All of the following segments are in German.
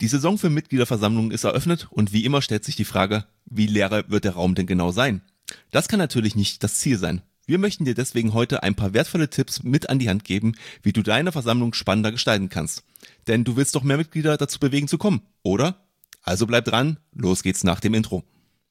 Die Saison für Mitgliederversammlungen ist eröffnet und wie immer stellt sich die Frage, wie leer wird der Raum denn genau sein? Das kann natürlich nicht das Ziel sein. Wir möchten dir deswegen heute ein paar wertvolle Tipps mit an die Hand geben, wie du deine Versammlung spannender gestalten kannst. Denn du willst doch mehr Mitglieder dazu bewegen zu kommen, oder? Also bleib dran, los geht's nach dem Intro.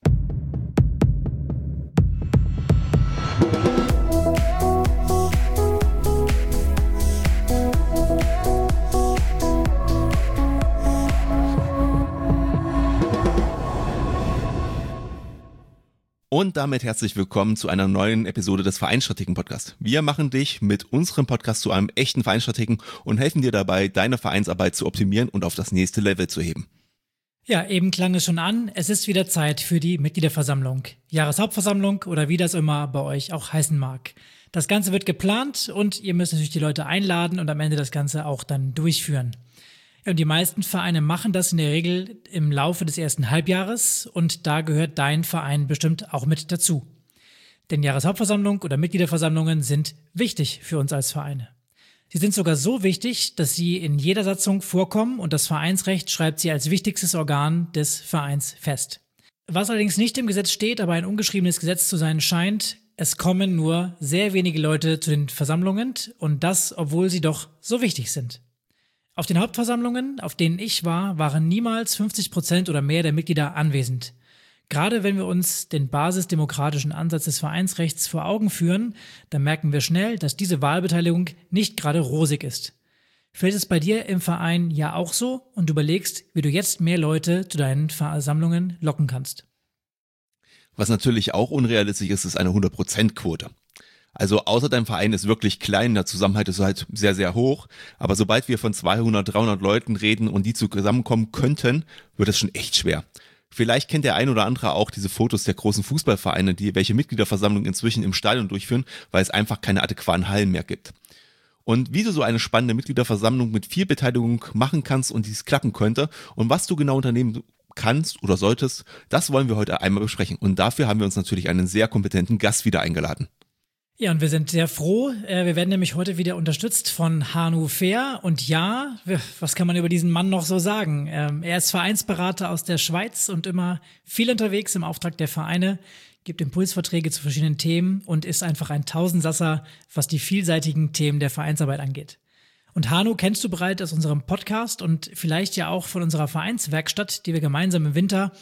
Und damit herzlich willkommen zu einer neuen Episode des Vereinsstrategen-Podcasts. Wir machen dich mit unserem Podcast zu einem echten Vereinsstrategen und helfen dir dabei, deine Vereinsarbeit zu optimieren und auf das nächste Level zu heben. Ja, eben klang es schon an, es ist wieder Zeit für die Mitgliederversammlung, Jahreshauptversammlung oder wie das immer bei euch auch heißen mag. Das Ganze wird geplant und ihr müsst natürlich die Leute einladen und am Ende das Ganze auch dann durchführen. Und die meisten Vereine machen das in der Regel im Laufe des ersten Halbjahres und da gehört dein Verein bestimmt auch mit dazu. Denn Jahreshauptversammlung oder Mitgliederversammlungen sind wichtig für uns als Vereine. Sie sind sogar so wichtig, dass sie in jeder Satzung vorkommen und das Vereinsrecht schreibt sie als wichtigstes Organ des Vereins fest. Was allerdings nicht im Gesetz steht, aber ein ungeschriebenes Gesetz zu sein scheint, es kommen nur sehr wenige Leute zu den Versammlungen und das, obwohl sie doch so wichtig sind. Auf den Hauptversammlungen, auf denen ich war, waren niemals 50% oder mehr der Mitglieder anwesend. Gerade wenn wir uns den basisdemokratischen Ansatz des Vereinsrechts vor Augen führen, dann merken wir schnell, dass diese Wahlbeteiligung nicht gerade rosig ist. Fällt es bei dir im Verein ja auch so und du überlegst, wie du jetzt mehr Leute zu deinen Versammlungen locken kannst? Was natürlich auch unrealistisch ist, ist eine 100%-Quote. Also außer dein Verein ist wirklich klein, der Zusammenhalt ist halt sehr, sehr hoch. Aber sobald wir von 200, 300 Leuten reden und die zusammenkommen könnten, wird es schon echt schwer. Vielleicht kennt der ein oder andere auch diese Fotos der großen Fußballvereine, welche Mitgliederversammlungen inzwischen im Stadion durchführen, weil es einfach keine adäquaten Hallen mehr gibt. Und wie du so eine spannende Mitgliederversammlung mit viel Beteiligung machen kannst und dies klappen könnte und was du genau unternehmen kannst oder solltest, das wollen wir heute einmal besprechen. Und dafür haben wir uns natürlich einen sehr kompetenten Gast wieder eingeladen. Ja, und wir sind sehr froh. Wir werden nämlich heute wieder unterstützt von Hannu Fehr. Und ja, was kann man über diesen Mann noch so sagen? Er ist Vereinsberater aus der Schweiz und immer viel unterwegs im Auftrag der Vereine, gibt Impulsverträge zu verschiedenen Themen und ist einfach ein Tausendsasser, was die vielseitigen Themen der Vereinsarbeit angeht. Und Hannu kennst du bereits aus unserem Podcast und vielleicht ja auch von unserer Vereinswerkstatt, die wir gemeinsam im Winter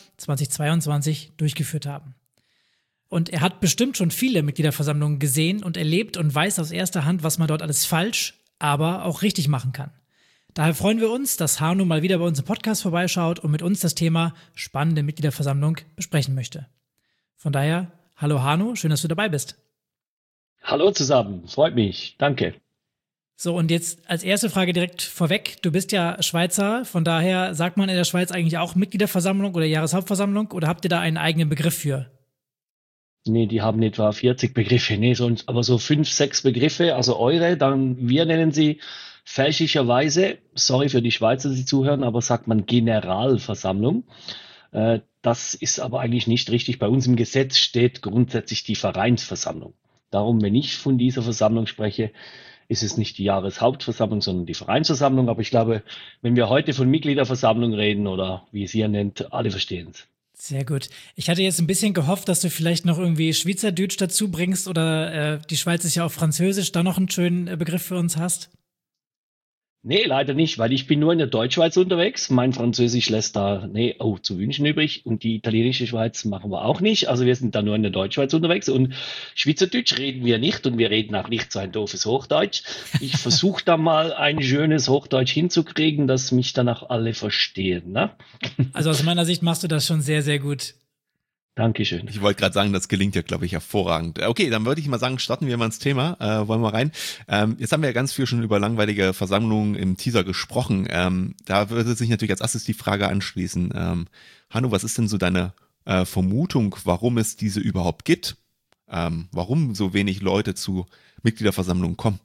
2022 durchgeführt haben. Und er hat bestimmt schon viele Mitgliederversammlungen gesehen und erlebt und weiß aus erster Hand, was man dort alles falsch, aber auch richtig machen kann. Daher freuen wir uns, dass Hannu mal wieder bei uns im Podcast vorbeischaut und mit uns das Thema spannende Mitgliederversammlung besprechen möchte. Von daher, hallo Hannu, schön, dass du dabei bist. Hallo zusammen, freut mich, danke. So, und jetzt als erste Frage direkt vorweg. Du bist ja Schweizer, von daher sagt man in der Schweiz eigentlich auch Mitgliederversammlung oder Jahreshauptversammlung oder habt ihr da einen eigenen Begriff für? Nee, die haben etwa 40 Begriffe, sonst aber so 5, 6 Begriffe, also wir nennen sie fälschlicherweise, sorry für die Schweizer, die zuhören, aber sagt man Generalversammlung. Das ist aber eigentlich nicht richtig. Bei uns im Gesetz steht grundsätzlich die Vereinsversammlung. Darum, wenn ich von dieser Versammlung spreche, ist es nicht die Jahreshauptversammlung, sondern die Vereinsversammlung. Aber ich glaube, wenn wir heute von Mitgliederversammlung reden oder wie es ihr nennt, alle verstehen es. Sehr gut. Ich hatte jetzt ein bisschen gehofft, dass du vielleicht noch irgendwie Schweizerdeutsch dazu bringst oder die Schweiz ist ja auch Französisch, da noch einen schönen Begriff für uns hast. Nee, leider nicht, weil ich bin nur in der Deutschschweiz unterwegs. Mein Französisch lässt da zu wünschen übrig und die italienische Schweiz machen wir auch nicht. Also wir sind da nur in der Deutschschweiz unterwegs und Schweizerdeutsch reden wir nicht und wir reden auch nicht so ein doofes Hochdeutsch. Ich versuche da mal ein schönes Hochdeutsch hinzukriegen, dass mich dann auch alle verstehen. Ne? Also aus meiner Sicht machst du das schon sehr, sehr gut. Dankeschön. Ich wollte gerade sagen, das gelingt ja, glaube ich, hervorragend. Okay, dann würde ich mal sagen, starten wir mal ins Thema. Wollen wir rein. Jetzt haben wir ja ganz viel schon über langweilige Versammlungen im Teaser gesprochen. Da würde sich natürlich als erstes die Frage anschließen. Hannu, was ist denn so deine Vermutung, warum es diese überhaupt gibt? Warum so wenig Leute zu Mitgliederversammlungen kommen?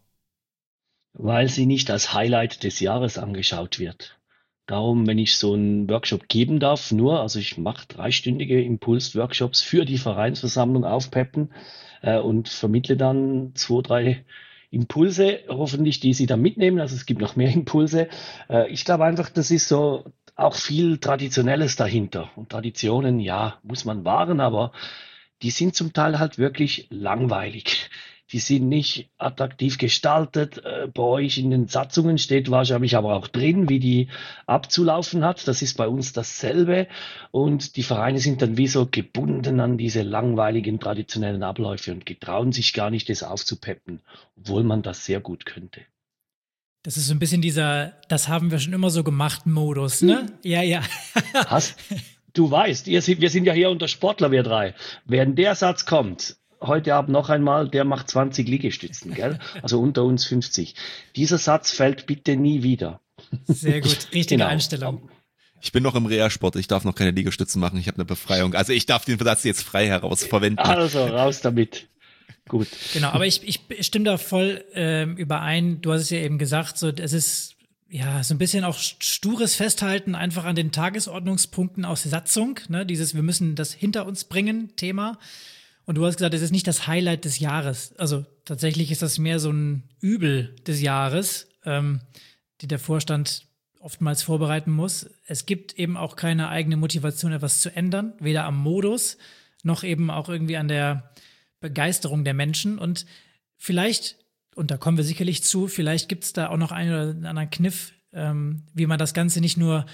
Weil sie nicht als Highlight des Jahres angeschaut wird. Darum, wenn ich so einen Workshop geben darf, also ich mache 3-stündige Impuls-Workshops für die Vereinsversammlung aufpeppen und vermittle dann 2, 3 Impulse, hoffentlich, die Sie dann mitnehmen. Also es gibt noch mehr Impulse. Ich glaube einfach, das ist so auch viel Traditionelles dahinter. Und Traditionen, ja, muss man wahren, aber die sind zum Teil halt wirklich langweilig. Die sind nicht attraktiv gestaltet. Bei euch in den Satzungen steht wahrscheinlich aber auch drin, wie die abzulaufen hat. Das ist bei uns dasselbe. Und die Vereine sind dann wie so gebunden an diese langweiligen traditionellen Abläufe und getrauen sich gar nicht, das aufzupeppen, obwohl man das sehr gut könnte. Das ist so ein bisschen dieser, das haben wir schon immer so gemacht Modus, ne? Ja, ja. Du weißt, wir sind ja hier unter Sportler, wir drei. Wenn der Satz kommt, heute Abend noch einmal, der macht 20 Liegestützen, gell? Also unter uns 50. Dieser Satz fällt bitte nie wieder. Sehr gut, richtige Einstellung. Ich bin noch im Reha-Sport, ich darf noch keine Liegestützen machen, ich habe eine Befreiung. Also ich darf den Satz jetzt frei heraus verwenden. Also raus damit. Gut. Genau, aber ich stimme da voll überein. Du hast es ja eben gesagt, so es ist ja so ein bisschen auch stures Festhalten einfach an den Tagesordnungspunkten aus der Satzung, ne? Dieses wir müssen das hinter uns bringen Thema. Und du hast gesagt, es ist nicht das Highlight des Jahres. Also tatsächlich ist das mehr so ein Übel des Jahres, die der Vorstand oftmals vorbereiten muss. Es gibt eben auch keine eigene Motivation, etwas zu ändern, weder am Modus noch eben auch irgendwie an der Begeisterung der Menschen. Und vielleicht, und da kommen wir sicherlich zu, vielleicht gibt es da auch noch einen oder anderen Kniff, wie man das Ganze nicht nur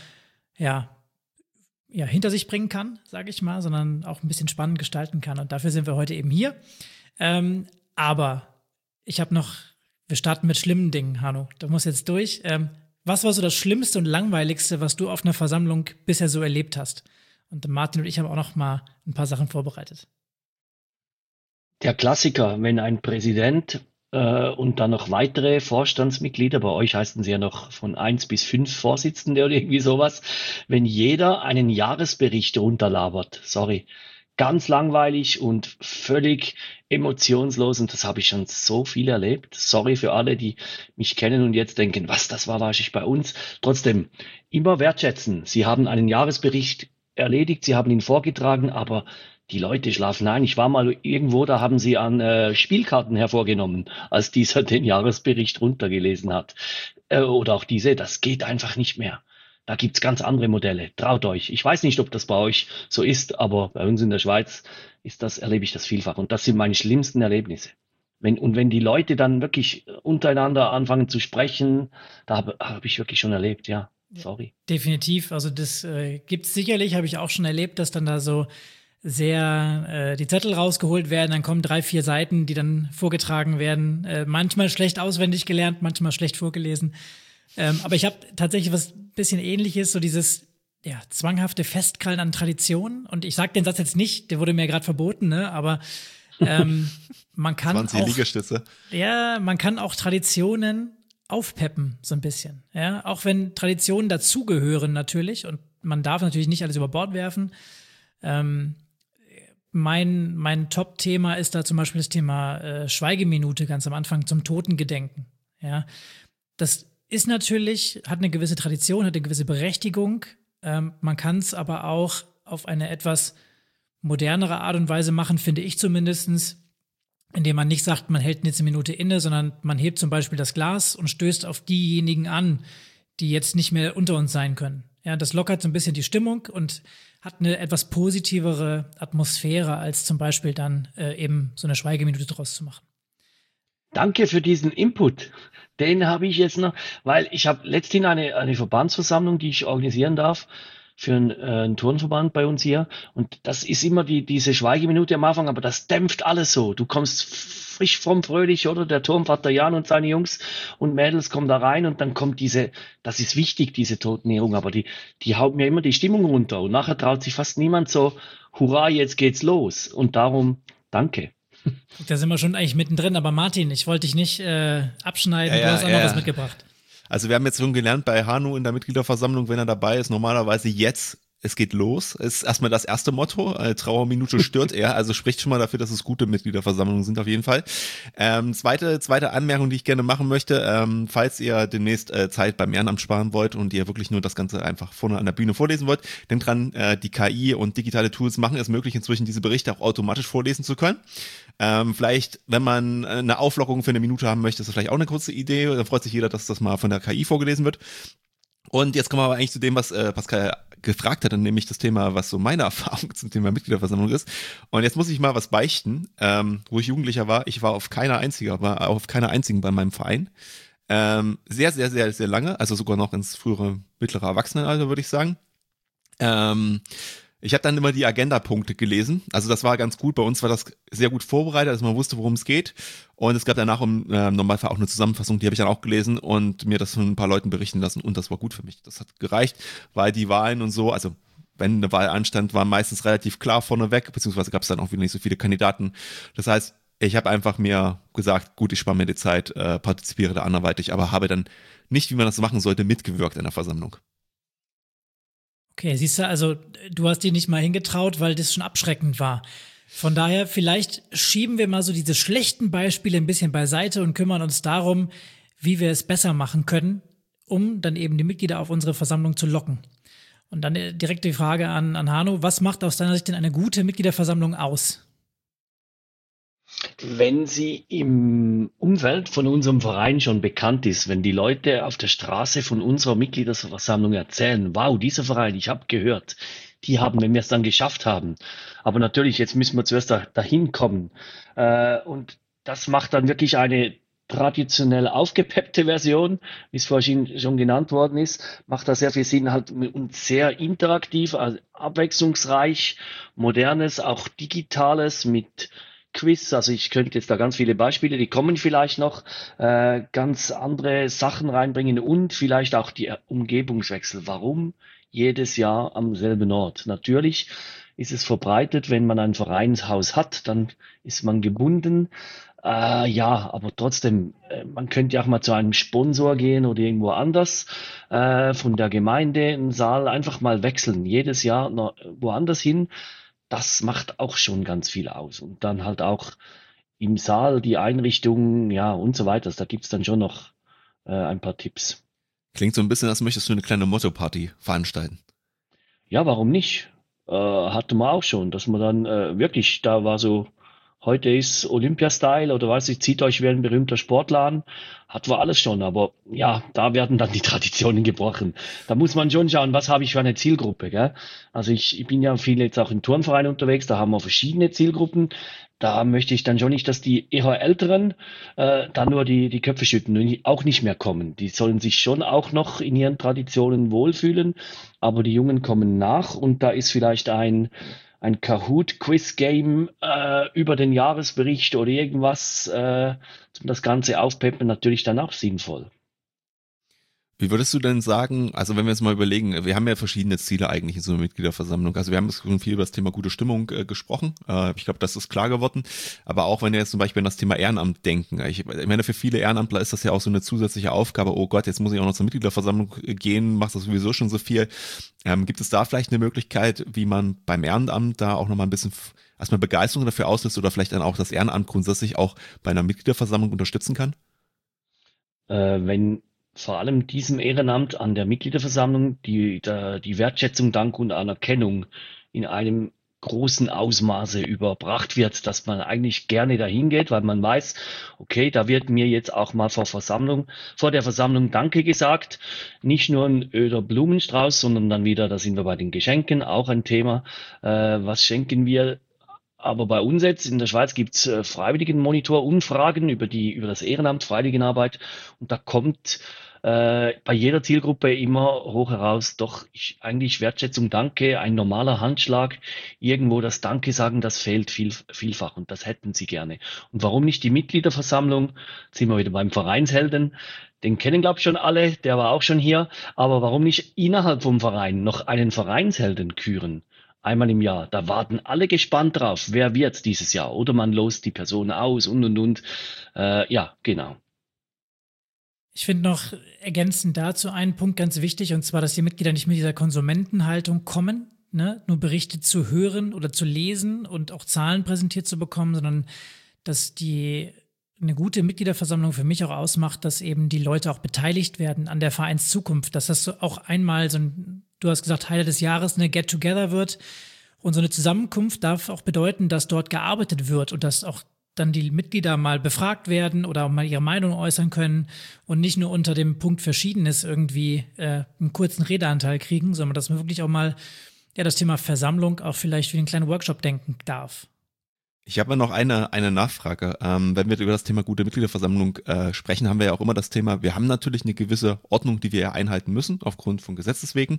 hinter sich bringen kann, sage ich mal, sondern auch ein bisschen spannend gestalten kann. Und dafür sind wir heute eben hier. Aber wir starten mit schlimmen Dingen, Hanno. Da muss jetzt durch. Was war so das Schlimmste und Langweiligste, was du auf einer Versammlung bisher so erlebt hast? Und Martin und ich haben auch noch mal ein paar Sachen vorbereitet. Der Klassiker, wenn ein Präsident und dann noch weitere Vorstandsmitglieder, bei euch heißen sie ja noch von 1 bis 5 Vorsitzende oder irgendwie sowas, wenn jeder einen Jahresbericht runterlabert, sorry, ganz langweilig und völlig emotionslos und das habe ich schon so viel erlebt. Sorry für alle, die mich kennen und jetzt denken, das war wahrscheinlich bei uns. Trotzdem, immer wertschätzen. Sie haben einen Jahresbericht erledigt, Sie haben ihn vorgetragen, aber die Leute schlafen ein. Ich war mal irgendwo, da haben sie an Spielkarten hervorgenommen, als dieser den Jahresbericht runtergelesen hat. Oder auch diese, das geht einfach nicht mehr. Da gibt's ganz andere Modelle. Traut euch. Ich weiß nicht, ob das bei euch so ist, aber bei uns in der Schweiz erlebe ich das vielfach. Und das sind meine schlimmsten Erlebnisse. Wenn die Leute dann wirklich untereinander anfangen zu sprechen, da hab ich wirklich schon erlebt, ja. Sorry. Definitiv. Also das gibt's sicherlich, habe ich auch schon erlebt, dass dann da so sehr die Zettel rausgeholt werden, dann kommen 3, 4 Seiten, die dann vorgetragen werden. Manchmal schlecht auswendig gelernt, manchmal schlecht vorgelesen. Aber ich habe tatsächlich was bisschen Ähnliches, so dieses zwanghafte Festkrallen an Traditionen. Und ich sage den Satz jetzt nicht, der wurde mir gerade verboten, ne? Aber man kann 20 Liegestütze. Ja, man kann auch Traditionen aufpeppen, so ein bisschen. Ja, auch wenn Traditionen dazugehören natürlich und man darf natürlich nicht alles über Bord werfen. Mein Top-Thema ist da zum Beispiel das Thema Schweigeminute ganz am Anfang zum Totengedenken. Ja, das ist natürlich, hat eine gewisse Tradition, hat eine gewisse Berechtigung. Man kann es aber auch auf eine etwas modernere Art und Weise machen, finde ich zumindestens, indem man nicht sagt, man hält jetzt eine Minute inne, sondern man hebt zum Beispiel das Glas und stößt auf diejenigen an, die jetzt nicht mehr unter uns sein können. Ja, das lockert so ein bisschen die Stimmung und hat eine etwas positivere Atmosphäre, als zum Beispiel dann eben so eine Schweigeminute draus zu machen. Danke für diesen Input. Den habe ich jetzt noch, weil ich habe letzthin eine Verbandsversammlung, die ich organisieren darf für einen Turnverband bei uns hier. Und das ist immer diese Schweigeminute am Anfang, aber das dämpft alles so. Du kommst frisch fromm fröhlich, oder? Der Turnvater Jan und seine Jungs und Mädels kommen da rein und dann kommt das ist wichtig, diese Totenehrung, aber die hauen mir immer die Stimmung runter. Und nachher traut sich fast niemand so, hurra, jetzt geht's los. Und darum, danke. Da sind wir schon eigentlich mittendrin, aber Martin, ich wollte dich nicht abschneiden, du hast auch noch was mitgebracht. Also wir haben jetzt schon gelernt bei Hanno in der Mitgliederversammlung, wenn er dabei ist, normalerweise jetzt, es geht los, ist erstmal das erste Motto, Trauerminute stört er, also spricht schon mal dafür, dass es gute Mitgliederversammlungen sind auf jeden Fall. Zweite Anmerkung, die ich gerne machen möchte, falls ihr demnächst Zeit beim Ehrenamt sparen wollt und ihr wirklich nur das Ganze einfach vorne an der Bühne vorlesen wollt, denkt dran, die KI und digitale Tools machen es möglich, inzwischen diese Berichte auch automatisch vorlesen zu können. Vielleicht, wenn man eine Auflockerung für eine Minute haben möchte, ist das vielleicht auch eine kurze Idee, dann freut sich jeder, dass das mal von der KI vorgelesen wird. Und jetzt kommen wir aber eigentlich zu dem, was Pascal gefragt hat, nämlich das Thema, was so meine Erfahrung zum Thema Mitgliederversammlung ist. Und jetzt muss ich mal was beichten. Wo ich Jugendlicher war, ich war auf keiner einzigen bei meinem Verein. Sehr, sehr, sehr, sehr lange, also sogar noch ins frühere mittlere Erwachsenenalter, würde ich sagen. Ich habe dann immer die Agenda-Punkte gelesen. Also das war ganz gut. Bei uns war das sehr gut vorbereitet, dass man wusste, worum es geht. Und es gab danach im Normalfall auch eine Zusammenfassung, die habe ich dann auch gelesen und mir das von ein paar Leuten berichten lassen. Und das war gut für mich. Das hat gereicht, weil die Wahlen und so, also wenn eine Wahl anstand, war meistens relativ klar vorneweg, beziehungsweise gab es dann auch wieder nicht so viele Kandidaten. Das heißt, ich habe einfach mir gesagt, gut, ich spare mir die Zeit, partizipiere da anderweitig, aber habe dann nicht, wie man das machen sollte, mitgewirkt in der Versammlung. Okay, siehst du, also du hast dir nicht mal hingetraut, weil das schon abschreckend war. Von daher, vielleicht schieben wir mal so diese schlechten Beispiele ein bisschen beiseite und kümmern uns darum, wie wir es besser machen können, um dann eben die Mitglieder auf unsere Versammlung zu locken. Und dann direkt die Frage an Hanno, was macht aus deiner Sicht denn eine gute Mitgliederversammlung aus? Wenn sie im Umfeld von unserem Verein schon bekannt ist, wenn die Leute auf der Straße von unserer Mitgliederversammlung erzählen, wow, dieser Verein, ich habe gehört, die haben, wenn wir es dann geschafft haben. Aber natürlich, jetzt müssen wir zuerst dahin kommen. Und das macht dann wirklich eine traditionell aufgepeppte Version, wie es vorhin schon genannt worden ist, macht da sehr viel Sinn halt und sehr interaktiv, also abwechslungsreich, modernes, auch digitales mit Quiz, also ich könnte jetzt da ganz viele Beispiele, die kommen vielleicht noch, ganz andere Sachen reinbringen und vielleicht auch die Umgebungswechsel. Warum jedes Jahr am selben Ort? Natürlich ist es verbreitet, wenn man ein Vereinshaus hat, dann ist man gebunden. Ja, aber trotzdem, man könnte ja auch mal zu einem Sponsor gehen oder irgendwo anders, von der Gemeinde einen Saal einfach mal wechseln, jedes Jahr noch woanders hin. Das macht auch schon ganz viel aus. Und dann halt auch im Saal die Einrichtung, ja, und so weiter. Da gibt's dann schon noch ein paar Tipps. Klingt so ein bisschen, als möchtest du eine kleine Motto-Party veranstalten. Ja, warum nicht? Hatte man auch schon, dass man dann wirklich, da war so, heute ist Olympia-Style oder weiß ich, zieht euch wie ein berühmter Sportler an. Hat wir alles schon, aber ja, da werden dann die Traditionen gebrochen. Da muss man schon schauen, was habe ich für eine Zielgruppe, gell? Also ich bin ja viel jetzt auch im Turnverein unterwegs, da haben wir verschiedene Zielgruppen. Da möchte ich dann schon nicht, dass die eher Älteren dann nur die Köpfe schütten und auch nicht mehr kommen. Die sollen sich schon auch noch in ihren Traditionen wohlfühlen, aber die Jungen kommen nach und da ist vielleicht ein Kahoot-Quiz-Game über den Jahresbericht oder irgendwas zum das Ganze aufpeppen, natürlich dann auch sinnvoll. Wie würdest du denn sagen, also wenn wir jetzt mal überlegen, wir haben ja verschiedene Ziele eigentlich in so einer Mitgliederversammlung. Also wir haben schon viel über das Thema gute Stimmung gesprochen. Ich glaube, das ist klar geworden. Aber auch wenn wir jetzt zum Beispiel an das Thema Ehrenamt denken. Ich meine, für viele Ehrenamtler ist das ja auch so eine zusätzliche Aufgabe. Oh Gott, jetzt muss ich auch noch zur Mitgliederversammlung gehen, macht das sowieso schon so viel. Gibt es da vielleicht eine Möglichkeit, wie man beim Ehrenamt da auch nochmal ein bisschen erstmal Begeisterung dafür auslöst oder vielleicht dann auch das Ehrenamt grundsätzlich auch bei einer Mitgliederversammlung unterstützen kann? Wenn vor allem diesem Ehrenamt an der Mitgliederversammlung die Wertschätzung, Dank und Anerkennung in einem großen Ausmaße überbracht wird, dass man eigentlich gerne dahin geht, weil man weiß, okay, da wird mir jetzt auch mal vor der Versammlung Danke gesagt. Nicht nur ein öder Blumenstrauß, sondern dann wieder, da sind wir bei den Geschenken, auch ein Thema. Was schenken wir? Aber bei uns jetzt in der Schweiz gibt's Freiwilligenmonitor-Umfragen über das Ehrenamt, Freiwilligenarbeit. Und da kommt bei jeder Zielgruppe immer hoch heraus, doch eigentlich Wertschätzung, Danke, ein normaler Handschlag, irgendwo das Danke sagen, das fehlt vielfach und das hätten sie gerne. Und warum nicht die Mitgliederversammlung? Jetzt sind wir wieder beim Vereinshelden. Den kennen, glaube ich, schon alle, der war auch schon hier. Aber warum nicht innerhalb vom Verein noch einen Vereinshelden küren? Einmal im Jahr. Da warten alle gespannt drauf, wer wird's dieses Jahr. Oder man lost die Person aus und. Ja, genau. Ich finde noch ergänzend dazu einen Punkt ganz wichtig, und zwar, dass die Mitglieder nicht mit dieser Konsumentenhaltung kommen, ne? Nur Berichte zu hören oder zu lesen und auch Zahlen präsentiert zu bekommen, sondern dass eine gute Mitgliederversammlung für mich auch ausmacht, dass eben die Leute auch beteiligt werden an der Vereinszukunft, dass das auch einmal du hast gesagt, Highlight des Jahres, eine Get-Together wird. Und so eine Zusammenkunft darf auch bedeuten, dass dort gearbeitet wird und dass auch dann die Mitglieder mal befragt werden oder mal ihre Meinung äußern können und nicht nur unter dem Punkt Verschiedenes irgendwie einen kurzen Redeanteil kriegen, sondern dass man wirklich auch mal das Thema Versammlung auch vielleicht für den kleinen Workshop denken darf. Ich habe noch eine Nachfrage. Wenn wir über das Thema gute Mitgliederversammlung sprechen, haben wir ja auch immer das Thema, wir haben natürlich eine gewisse Ordnung, die wir ja einhalten müssen, aufgrund von Gesetzes wegen.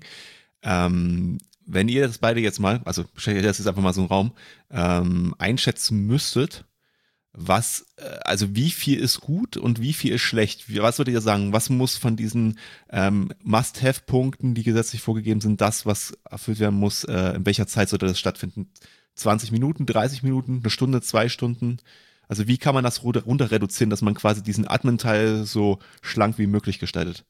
Wenn ihr das beide jetzt mal, also stellt ihr das jetzt einfach mal so einen Raum, einschätzen müsstet, also wie viel ist gut und wie viel ist schlecht? Was würdet ihr sagen? Was muss von diesen Must-Have-Punkten, die gesetzlich vorgegeben sind, das, was erfüllt werden muss, in welcher Zeit sollte das stattfinden? 20 Minuten, 30 Minuten, eine Stunde, 2 Stunden? Also wie kann man das runter reduzieren, dass man quasi diesen Admin-Teil so schlank wie möglich gestaltet?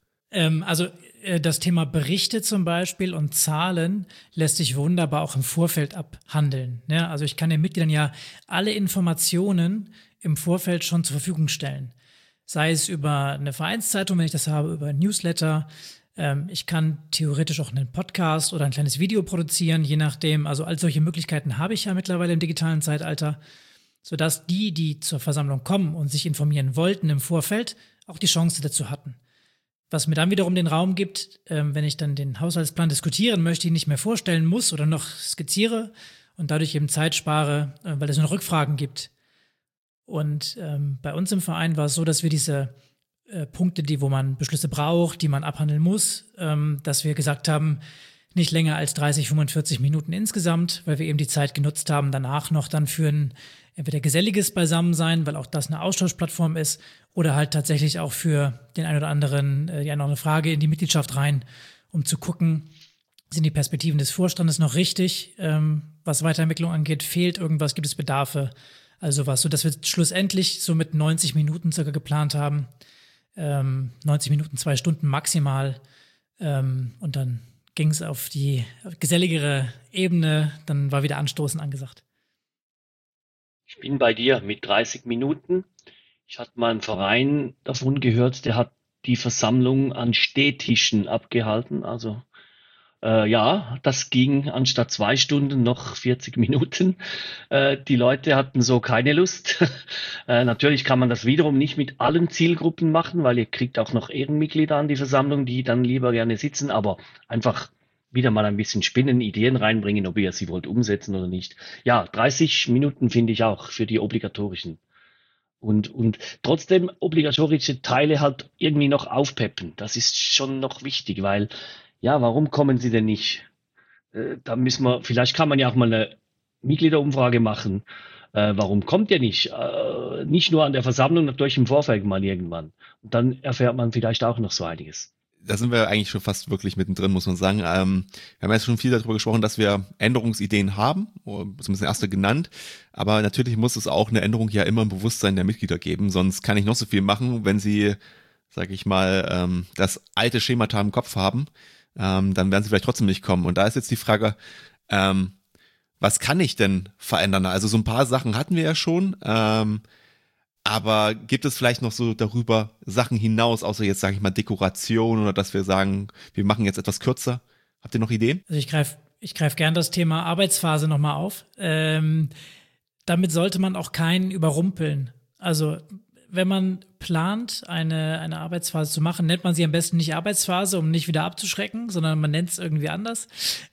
Das Thema Berichte zum Beispiel und Zahlen lässt sich wunderbar auch im Vorfeld abhandeln. Ja, also ich kann den Mitgliedern ja alle Informationen im Vorfeld schon zur Verfügung stellen. Sei es über eine Vereinszeitung, wenn ich das habe, über ein Newsletter. Ich kann theoretisch auch einen Podcast oder ein kleines Video produzieren, je nachdem. Also all solche Möglichkeiten habe ich ja mittlerweile im digitalen Zeitalter, sodass die zur Versammlung kommen und sich informieren wollten im Vorfeld, auch die Chance dazu hatten. Was mir dann wiederum den Raum gibt, wenn ich dann den Haushaltsplan diskutieren möchte, ihn nicht mehr vorstellen muss oder noch skizziere und dadurch eben Zeit spare, weil es nur noch Rückfragen gibt. Und bei uns im Verein war es so, dass wir diese Punkte, wo man Beschlüsse braucht, die man abhandeln muss, dass wir gesagt haben, nicht länger als 30, 45 Minuten insgesamt, weil wir eben die Zeit genutzt haben, danach noch dann für ein entweder geselliges Beisammensein, weil auch das eine Austauschplattform ist, oder halt tatsächlich auch für den einen oder anderen die eine oder andere Frage in die Mitgliedschaft rein, um zu gucken, sind die Perspektiven des Vorstandes noch richtig, was Weiterentwicklung angeht, fehlt irgendwas, gibt es Bedarfe, also was, sodass wir schlussendlich so mit 90 Minuten circa geplant haben, 90 Minuten, 2 Stunden maximal, und dann ging es auf die geselligere Ebene, dann war wieder Anstoßen angesagt. Ich bin bei dir mit 30 Minuten. Ich hatte mal einen Verein davon gehört, der hat die Versammlung an Stehtischen abgehalten. Also ja, das ging anstatt 2 Stunden noch 40 Minuten. Die Leute hatten so keine Lust. Natürlich kann man das wiederum nicht mit allen Zielgruppen machen, weil ihr kriegt auch noch Ehrenmitglieder an die Versammlung, die dann lieber gerne sitzen, aber einfach wieder mal ein bisschen spinnen, Ideen reinbringen, ob ihr sie wollt umsetzen oder nicht. Ja, 30 Minuten finde ich auch für die obligatorischen. Und trotzdem obligatorische Teile halt irgendwie noch aufpeppen. Das ist schon noch wichtig, weil, ja, warum kommen sie denn nicht? Da müssen wir, vielleicht kann man ja auch mal eine Mitgliederumfrage machen. Warum kommt ihr nicht? Nicht nur an der Versammlung, natürlich im Vorfeld mal irgendwann. Und dann erfährt man vielleicht auch noch so einiges. Da sind wir eigentlich schon fast wirklich mittendrin, muss man sagen. Wir haben jetzt schon viel darüber gesprochen, dass wir Änderungsideen haben, zumindest erste genannt. Aber natürlich muss es auch eine Änderung ja immer im Bewusstsein der Mitglieder geben. Sonst kann ich noch so viel machen, wenn sie, sage ich mal, das alte Schemata im Kopf haben, dann werden sie vielleicht trotzdem nicht kommen. Und da ist jetzt die Frage, was kann ich denn verändern? Also so ein paar Sachen hatten wir ja schon, aber gibt es vielleicht noch so darüber Sachen hinaus, außer jetzt, sage ich mal, Dekoration oder dass wir sagen, wir machen jetzt etwas kürzer? Habt ihr noch Ideen? Also ich greif gern das Thema Arbeitsphase nochmal auf. Damit sollte man auch keinen überrumpeln. Also wenn man plant, eine Arbeitsphase zu machen, nennt man sie am besten nicht Arbeitsphase, um nicht wieder abzuschrecken, sondern man nennt es irgendwie anders,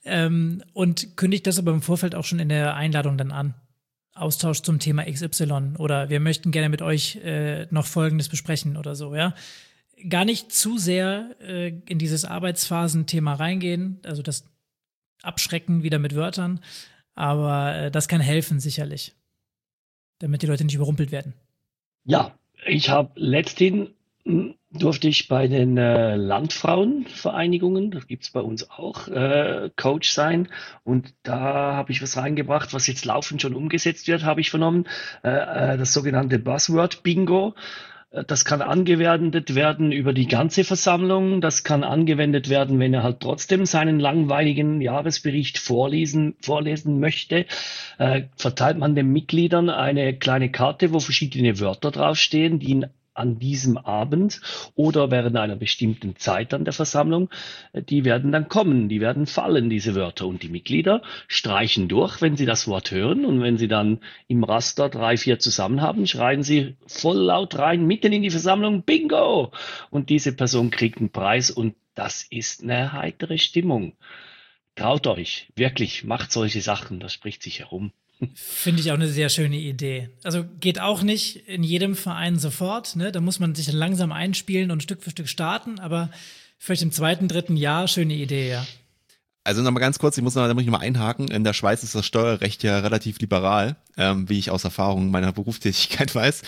und kündigt das aber im Vorfeld auch schon in der Einladung dann an. Austausch zum Thema XY oder wir möchten gerne mit euch noch Folgendes besprechen oder so, ja. Gar nicht zu sehr in dieses Arbeitsphasen-Thema reingehen, also das Abschrecken wieder mit Wörtern, aber das kann helfen sicherlich, damit die Leute nicht überrumpelt werden. Ja, ich habe durfte ich bei den Landfrauenvereinigungen, das gibt's bei uns auch, Coach sein. Und da habe ich was reingebracht, was jetzt laufend schon umgesetzt wird, habe ich vernommen. Das sogenannte Buzzword-Bingo. Das kann angewendet werden über die ganze Versammlung. Das kann angewendet werden, wenn er halt trotzdem seinen langweiligen Jahresbericht vorlesen möchte. Verteilt man den Mitgliedern eine kleine Karte, wo verschiedene Wörter draufstehen, die ihn an diesem Abend oder während einer bestimmten Zeit an der Versammlung, die werden dann kommen, die werden fallen, diese Wörter. Und die Mitglieder streichen durch, wenn sie das Wort hören. Und wenn sie dann im Raster 3, 4 zusammen haben, schreien sie voll laut rein, mitten in die Versammlung, Bingo! Und diese Person kriegt einen Preis und das ist eine heitere Stimmung. Traut euch, wirklich, macht solche Sachen, das spricht sich herum. Finde ich auch eine sehr schöne Idee. Also geht auch nicht in jedem Verein sofort, ne? Da muss man sich dann langsam einspielen und Stück für Stück starten, aber vielleicht im 2., 3. Jahr schöne Idee, ja. Also nochmal ganz kurz, da muss ich nochmal einhaken. In der Schweiz ist das Steuerrecht ja relativ liberal, wie ich aus Erfahrung meiner Berufstätigkeit weiß.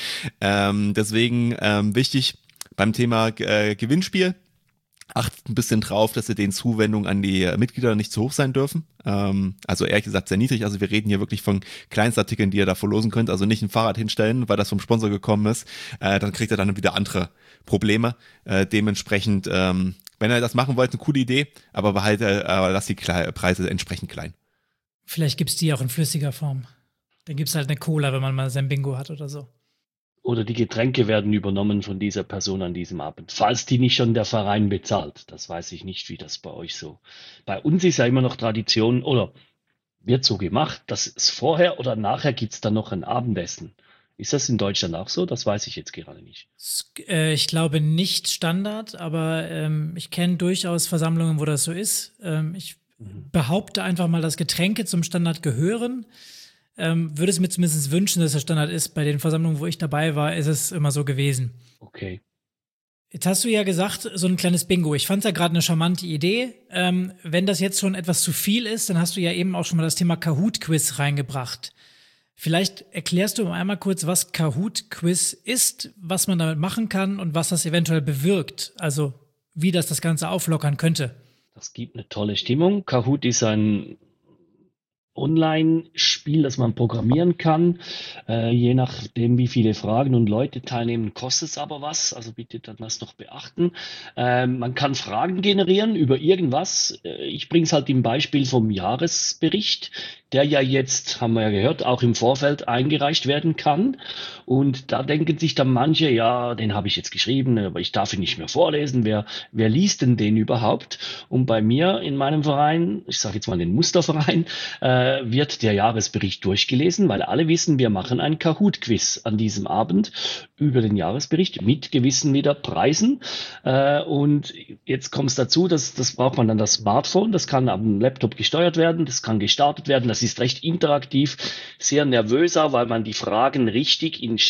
Deswegen wichtig beim Thema Gewinnspiel. Achtet ein bisschen drauf, dass die Zuwendungen an die Mitglieder nicht zu hoch sein dürfen. Also ehrlich gesagt sehr niedrig. Also wir reden hier wirklich von Kleinstartikeln, die ihr da verlosen könnt. Also nicht ein Fahrrad hinstellen, weil das vom Sponsor gekommen ist. Dann kriegt ihr dann wieder andere Probleme. Dementsprechend, wenn ihr das machen wollt, eine coole Idee, aber lasst die Preise entsprechend klein. Vielleicht gibt's die auch in flüssiger Form. Dann gibt's halt eine Cola, wenn man mal sein Bingo hat oder so. Oder die Getränke werden übernommen von dieser Person an diesem Abend, falls die nicht schon der Verein bezahlt. Das weiß ich nicht, wie das bei euch so. Bei uns ist ja immer noch Tradition, oder wird so gemacht, dass es vorher oder nachher gibt's dann noch ein Abendessen. Ist das in Deutschland auch so? Das weiß ich jetzt gerade nicht. Ich glaube nicht Standard, aber ich kenne durchaus Versammlungen, wo das so ist. Ich behaupte einfach mal, dass Getränke zum Standard gehören. Würde es mir zumindest wünschen, dass der Standard ist. Bei den Versammlungen, wo ich dabei war, ist es immer so gewesen. Okay. Jetzt hast du ja gesagt, so ein kleines Bingo. Ich fand es ja gerade eine charmante Idee. Wenn das jetzt schon etwas zu viel ist, dann hast du ja eben auch schon mal das Thema Kahoot-Quiz reingebracht. Vielleicht erklärst du einmal kurz, was Kahoot-Quiz ist, was man damit machen kann und was das eventuell bewirkt. Also wie das Ganze auflockern könnte. Das gibt eine tolle Stimmung. Kahoot ist ein Online-Spiel, das man programmieren kann. Je nachdem, wie viele Fragen und Leute teilnehmen, kostet es aber was. Also bitte dann das noch beachten. Man kann Fragen generieren über irgendwas. Ich bringe es halt im Beispiel vom Jahresbericht, der ja jetzt, haben wir ja gehört, auch im Vorfeld eingereicht werden kann. Und da denken sich dann manche, ja, den habe ich jetzt geschrieben, aber ich darf ihn nicht mehr vorlesen. Wer liest denn den überhaupt? Und bei mir in meinem Verein, ich sage jetzt mal den Musterverein, wird der Jahresbericht durchgelesen, weil alle wissen, wir machen ein Kahoot-Quiz an diesem Abend über den Jahresbericht mit gewissen wieder Preisen. Und jetzt kommt es dazu, das braucht man dann das Smartphone, das kann am Laptop gesteuert werden, das kann gestartet werden, das ist recht interaktiv, sehr nervöser, weil man die Fragen richtig in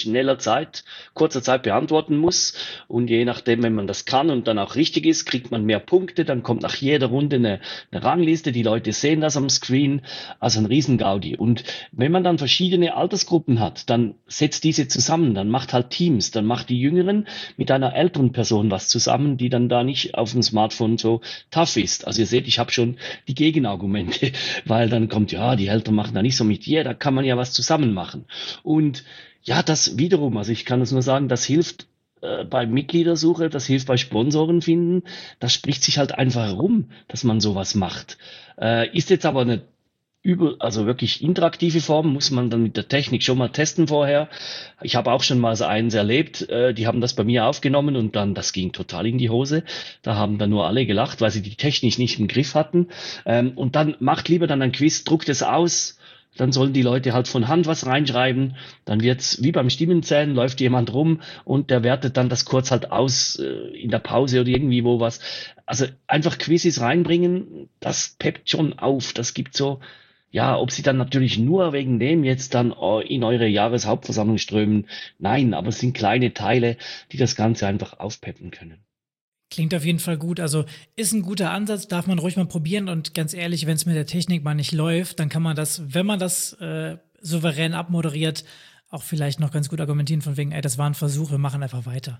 kurzer Zeit beantworten muss. Und je nachdem, wenn man das kann und dann auch richtig ist, kriegt man mehr Punkte, dann kommt nach jeder Runde eine Rangliste, die Leute sehen das am Screen. Also ein Riesengaudi. Und wenn man dann verschiedene Altersgruppen hat, dann setzt diese zusammen, dann macht halt Teams, dann macht die Jüngeren mit einer älteren Person was zusammen, die dann da nicht auf dem Smartphone so tough ist. Also ihr seht, ich habe schon die Gegenargumente, weil dann kommt, ja, die Eltern machen da nicht so mit, da kann man ja was zusammen machen. Und ja, das wiederum, also ich kann das nur sagen, das hilft bei Mitgliedersuche, das hilft bei Sponsoren finden, das spricht sich halt einfach herum, dass man sowas macht. Ist jetzt aber eine also wirklich interaktive Form, muss man dann mit der Technik schon mal testen vorher. Ich habe auch schon mal so eins erlebt, die haben das bei mir aufgenommen und dann, das ging total in die Hose. Da haben dann nur alle gelacht, weil sie die Technik nicht im Griff hatten. Und dann macht lieber dann ein Quiz, druckt es aus, dann sollen die Leute halt von Hand was reinschreiben, dann wird's wie beim Stimmenzählen, läuft jemand rum und der wertet dann das kurz halt aus in der Pause oder irgendwie wo was. Also einfach Quizzes reinbringen, das peppt schon auf, das gibt so. Ja, ob sie dann natürlich nur wegen dem jetzt dann in eure Jahreshauptversammlung strömen, nein, aber es sind kleine Teile, die das Ganze einfach aufpeppen können. Klingt auf jeden Fall gut. Also ist ein guter Ansatz, darf man ruhig mal probieren. Und ganz ehrlich, wenn es mit der Technik mal nicht läuft, dann kann man das, wenn man das souverän abmoderiert, auch vielleicht noch ganz gut argumentieren von wegen, das war ein Versuch, wir machen einfach weiter.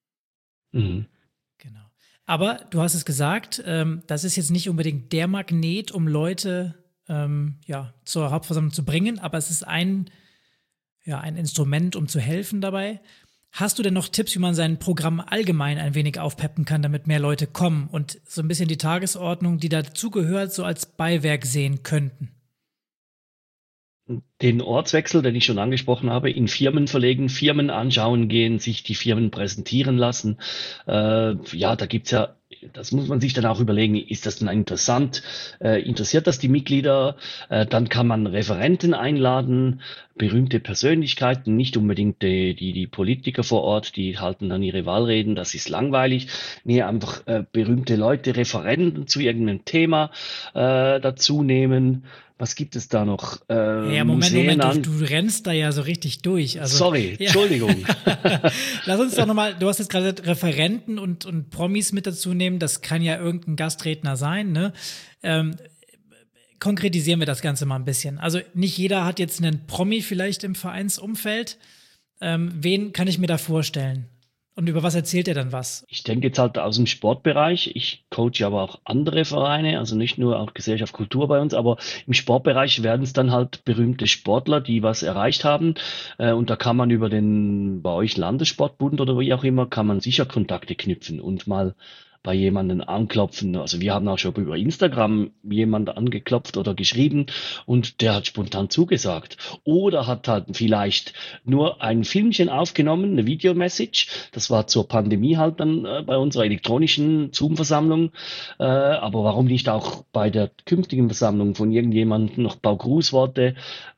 Mhm. Genau. Aber du hast es gesagt, das ist jetzt nicht unbedingt der Magnet, um Leute zur Hauptversammlung zu bringen, aber es ist ein Instrument, um zu helfen dabei. Hast du denn noch Tipps, wie man sein Programm allgemein ein wenig aufpeppen kann, damit mehr Leute kommen und so ein bisschen die Tagesordnung, die dazugehört, so als Beiwerk sehen könnten? Den Ortswechsel, den ich schon angesprochen habe, in Firmen verlegen, Firmen anschauen gehen, sich die Firmen präsentieren lassen. Ja, da gibt's ja, das muss man sich dann auch überlegen, ist das denn interessant? Interessiert das die Mitglieder? Dann kann man Referenten einladen, berühmte Persönlichkeiten, nicht unbedingt die Politiker vor Ort, die halten dann ihre Wahlreden, das ist langweilig. Nee, einfach berühmte Leute, Referenten zu irgendeinem Thema dazu nehmen. Was gibt es da noch? Ja, Moment, du rennst da ja so richtig durch. Also, sorry, ja. Entschuldigung. Lass uns doch nochmal, du hast jetzt gerade Referenten und Promis mit dazu nehmen, das kann ja irgendein Gastredner sein, ne? Konkretisieren wir das Ganze mal ein bisschen. Also nicht jeder hat jetzt einen Promi vielleicht im Vereinsumfeld. Wen kann ich mir da vorstellen? Und über was erzählt er dann was? Ich denke jetzt halt aus dem Sportbereich. Ich coache aber auch andere Vereine, also nicht nur auch Gesellschaft Kultur bei uns, aber im Sportbereich werden es dann halt berühmte Sportler, die was erreicht haben. Und da kann man über den bei euch Landessportbund oder wie auch immer, kann man sicher Kontakte knüpfen und mal bei jemanden anklopfen. Also wir haben auch schon über Instagram jemand angeklopft oder geschrieben und der hat spontan zugesagt. Oder hat halt vielleicht nur ein Filmchen aufgenommen, eine Videomessage. Das war zur Pandemie halt dann bei unserer elektronischen Zoom-Versammlung. Aber warum nicht auch bei der künftigen Versammlung von irgendjemandem noch ein paar Grußworte,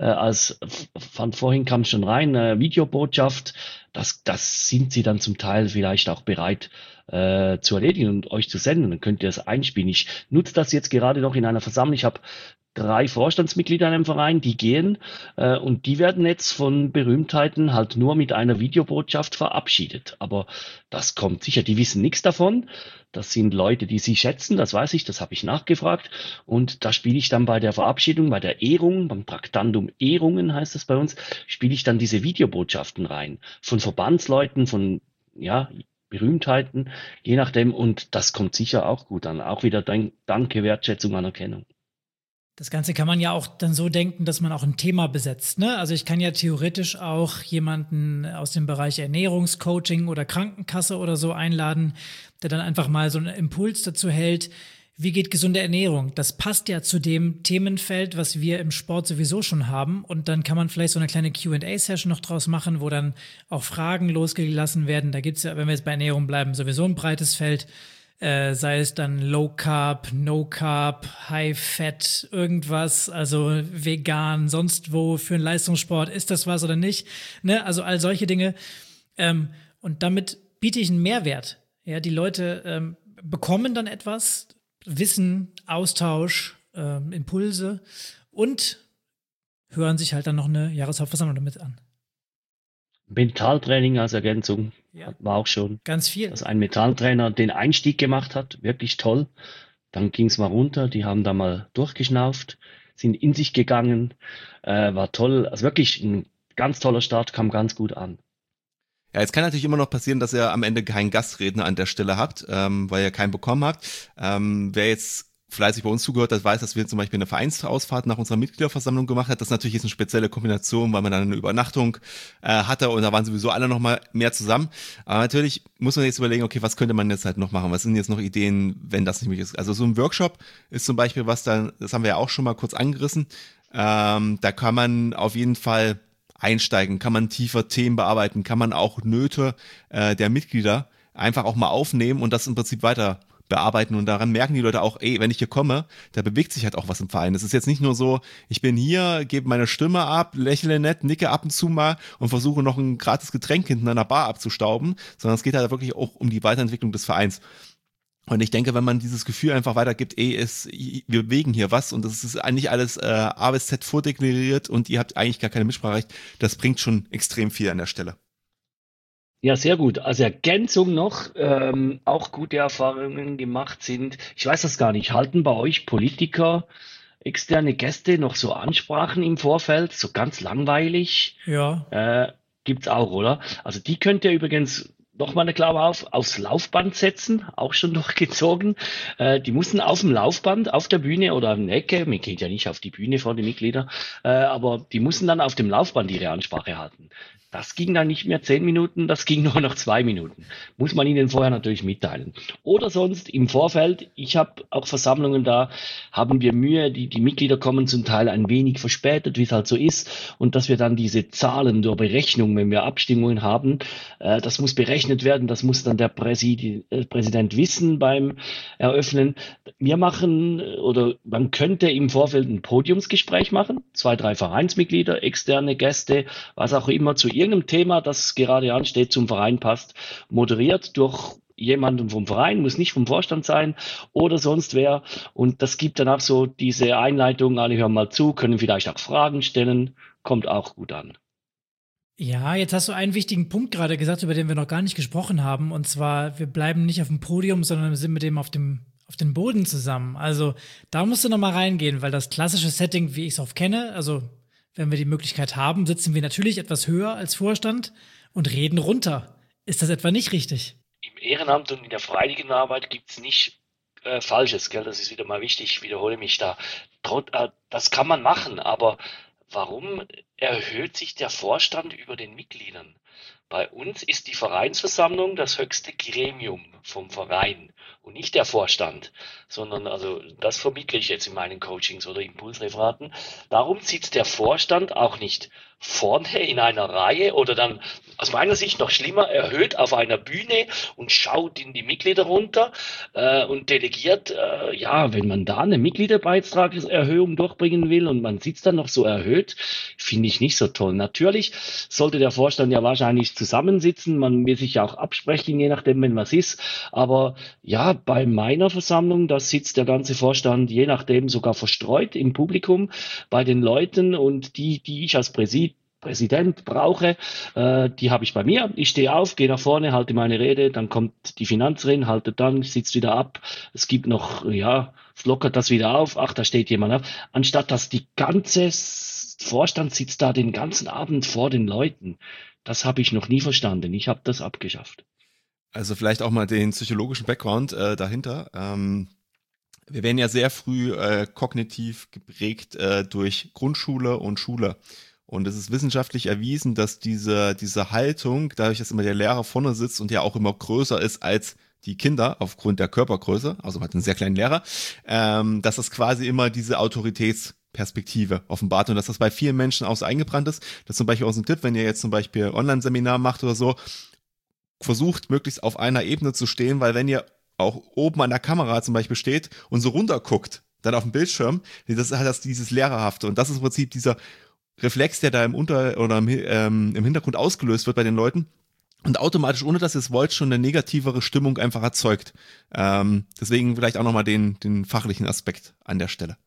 vorhin kam es schon rein, Videobotschaft. Das sind sie dann zum Teil vielleicht auch bereit zu erledigen und euch zu senden. Dann könnt ihr das einspielen. Ich nutze das jetzt gerade noch in einer Versammlung. Ich habe 3 Vorstandsmitglieder in einem Verein, die gehen und die werden jetzt von Berühmtheiten halt nur mit einer Videobotschaft verabschiedet. Aber das kommt sicher. Die wissen nichts davon. Das sind Leute, die sie schätzen, das weiß ich, das habe ich nachgefragt. Und da spiele ich dann bei der Verabschiedung, bei der Ehrung, beim Traktandum Ehrungen heißt es bei uns, spiele ich dann diese Videobotschaften rein. Von Verbandsleuten, von Berühmtheiten, je nachdem. Und das kommt sicher auch gut an. Auch wieder Danke, Wertschätzung, Anerkennung. Das Ganze kann man ja auch dann so denken, dass man auch ein Thema besetzt, ne? Also ich kann ja theoretisch auch jemanden aus dem Bereich Ernährungscoaching oder Krankenkasse oder so einladen, der dann einfach mal so einen Impuls dazu hält, wie geht gesunde Ernährung? Das passt ja zu dem Themenfeld, was wir im Sport sowieso schon haben. Und dann kann man vielleicht so eine kleine Q&A-Session noch draus machen, wo dann auch Fragen losgelassen werden. Da gibt's ja, wenn wir jetzt bei Ernährung bleiben, sowieso ein breites Feld. Sei es dann Low Carb, No Carb, High Fat, irgendwas, also vegan, sonst wo für einen Leistungssport, ist das was oder nicht? Ne? Also all solche Dinge. Und damit biete ich einen Mehrwert. Ja, die Leute bekommen dann etwas, Wissen, Austausch, Impulse und hören sich halt dann noch eine Jahreshauptversammlung damit an. Mentaltraining als Ergänzung war auch schon. Ganz viel. Dass ein Mentaltrainer den Einstieg gemacht hat, wirklich toll. Dann ging es mal runter, die haben da mal durchgeschnauft, sind in sich gegangen, war toll. Also wirklich ein ganz toller Start, kam ganz gut an. Ja, jetzt kann natürlich immer noch passieren, dass ihr am Ende keinen Gastredner an der Stelle habt, weil ihr keinen bekommen habt. Wer jetzt fleißig bei uns zugehört hat, weiß, dass wir zum Beispiel eine Vereinsausfahrt nach unserer Mitgliederversammlung gemacht hat. Das natürlich jetzt eine spezielle Kombination, weil man dann eine Übernachtung hatte und da waren sowieso alle noch mal mehr zusammen. Aber natürlich muss man jetzt überlegen, okay, was könnte man jetzt halt noch machen? Was sind jetzt noch Ideen, wenn das nicht möglich ist? Also so ein Workshop ist zum Beispiel was dann, das haben wir ja auch schon mal kurz angerissen. Da kann man auf jeden Fall einsteigen, kann man tiefer Themen bearbeiten, kann man auch Nöte der Mitglieder einfach auch mal aufnehmen und das im Prinzip weiter bearbeiten und daran merken die Leute auch, wenn ich hier komme, da bewegt sich halt auch was im Verein. Es ist jetzt nicht nur so, ich bin hier, gebe meine Stimme ab, lächle nett, nicke ab und zu mal und versuche noch ein gratis Getränk hinten an der Bar abzustauben, sondern es geht halt wirklich auch um die Weiterentwicklung des Vereins. Und ich denke, wenn man dieses Gefühl einfach weitergibt, wir bewegen hier was und das ist eigentlich alles A bis Z vordeklariert und ihr habt eigentlich gar keine Mitspracherecht, das bringt schon extrem viel an der Stelle. Ja, sehr gut. Als Ergänzung noch, auch gute Erfahrungen gemacht sind, ich weiß das gar nicht, halten bei euch Politiker, externe Gäste noch so Ansprachen im Vorfeld, so ganz langweilig? Ja. Gibt's auch, oder? Also die könnt ihr übrigens nochmal eine Klammer aufs Laufband setzen, auch schon durchgezogen. Die mussten auf dem Laufband, auf der Bühne oder an der Ecke, man geht ja nicht auf die Bühne vor den Mitgliedern, aber die mussten dann auf dem Laufband ihre Ansprache halten. Das ging dann nicht mehr 10 Minuten, das ging nur noch 2 Minuten. Muss man ihnen vorher natürlich mitteilen. Oder sonst im Vorfeld, ich habe auch Versammlungen, da haben wir Mühe, die Mitglieder kommen zum Teil ein wenig verspätet, wie es halt so ist, und dass wir dann diese Zahlen der Berechnung, wenn wir Abstimmungen haben, das muss berechnet werden, das muss dann der Präsident wissen beim Eröffnen. Wir machen, oder man könnte im Vorfeld ein Podiumsgespräch machen, 2, 3 Vereinsmitglieder, externe Gäste, was auch immer, zu irgendeinem Thema, das gerade ansteht, zum Verein passt, moderiert durch jemanden vom Verein, muss nicht vom Vorstand sein oder sonst wer. Und das gibt dann auch so diese Einleitung, alle hören mal zu, können vielleicht auch Fragen stellen, kommt auch gut an. Ja, jetzt hast du einen wichtigen Punkt gerade gesagt, über den wir noch gar nicht gesprochen haben. Und zwar, wir bleiben nicht auf dem Podium, sondern wir sind mit dem auf den Boden zusammen. Also da musst du noch mal reingehen, weil das klassische Setting, wie ich es oft kenne, also wenn wir die Möglichkeit haben, sitzen wir natürlich etwas höher als Vorstand und reden runter. Ist das etwa nicht richtig? Im Ehrenamt und in der freiwilligen Arbeit gibt es nicht Falsches, gell? Das ist wieder mal wichtig, ich wiederhole mich da. Das kann man machen, aber warum erhöht sich der Vorstand über den Mitgliedern? Bei uns ist die Vereinsversammlung das höchste Gremium vom Verein und nicht der Vorstand, sondern, also das vermittle ich jetzt in meinen Coachings oder Impulsreferaten. Darum sitzt der Vorstand auch nicht vorne in einer Reihe oder dann aus meiner Sicht noch schlimmer, erhöht auf einer Bühne und schaut in die Mitglieder runter und delegiert, wenn man da eine Mitgliederbeitragserhöhung durchbringen will und man sitzt dann noch so erhöht, finde ich nicht so toll. Natürlich sollte der Vorstand ja wahrscheinlich zusammensitzen, man will sich ja auch absprechen, je nachdem, wenn was ist, aber ja, bei meiner Versammlung, da sitzt der ganze Vorstand, je nachdem sogar verstreut im Publikum bei den Leuten und die ich als Präsident brauche, die habe ich bei mir. Ich stehe auf, gehe nach vorne, halte meine Rede, dann kommt die Finanzerin, haltet dann, sitzt wieder ab. Es gibt noch, es lockert das wieder auf. Ach, da steht jemand auf. Anstatt dass die ganze Vorstand sitzt da den ganzen Abend vor den Leuten. Das habe ich noch nie verstanden. Ich habe das abgeschafft. Also vielleicht auch mal den psychologischen Background dahinter. Wir werden ja sehr früh kognitiv geprägt durch Grundschule und Schule. Und es ist wissenschaftlich erwiesen, dass diese Haltung, dadurch, dass immer der Lehrer vorne sitzt und ja auch immer größer ist als die Kinder aufgrund der Körpergröße, also man hat einen sehr kleinen Lehrer, dass das quasi immer diese Autoritätsperspektive offenbart und dass das bei vielen Menschen auch so eingebrannt ist. Das ist zum Beispiel auch so ein Tipp, wenn ihr jetzt zum Beispiel Online-Seminar macht oder so, versucht möglichst auf einer Ebene zu stehen, weil wenn ihr auch oben an der Kamera zum Beispiel steht und so runter guckt, dann auf dem Bildschirm, das hat das dieses Lehrerhafte und das ist im Prinzip dieser Reflex, der da im Hintergrund ausgelöst wird bei den Leuten und automatisch, ohne dass ihr es wollt, schon eine negativere Stimmung einfach erzeugt. Deswegen vielleicht auch nochmal den fachlichen Aspekt an der Stelle.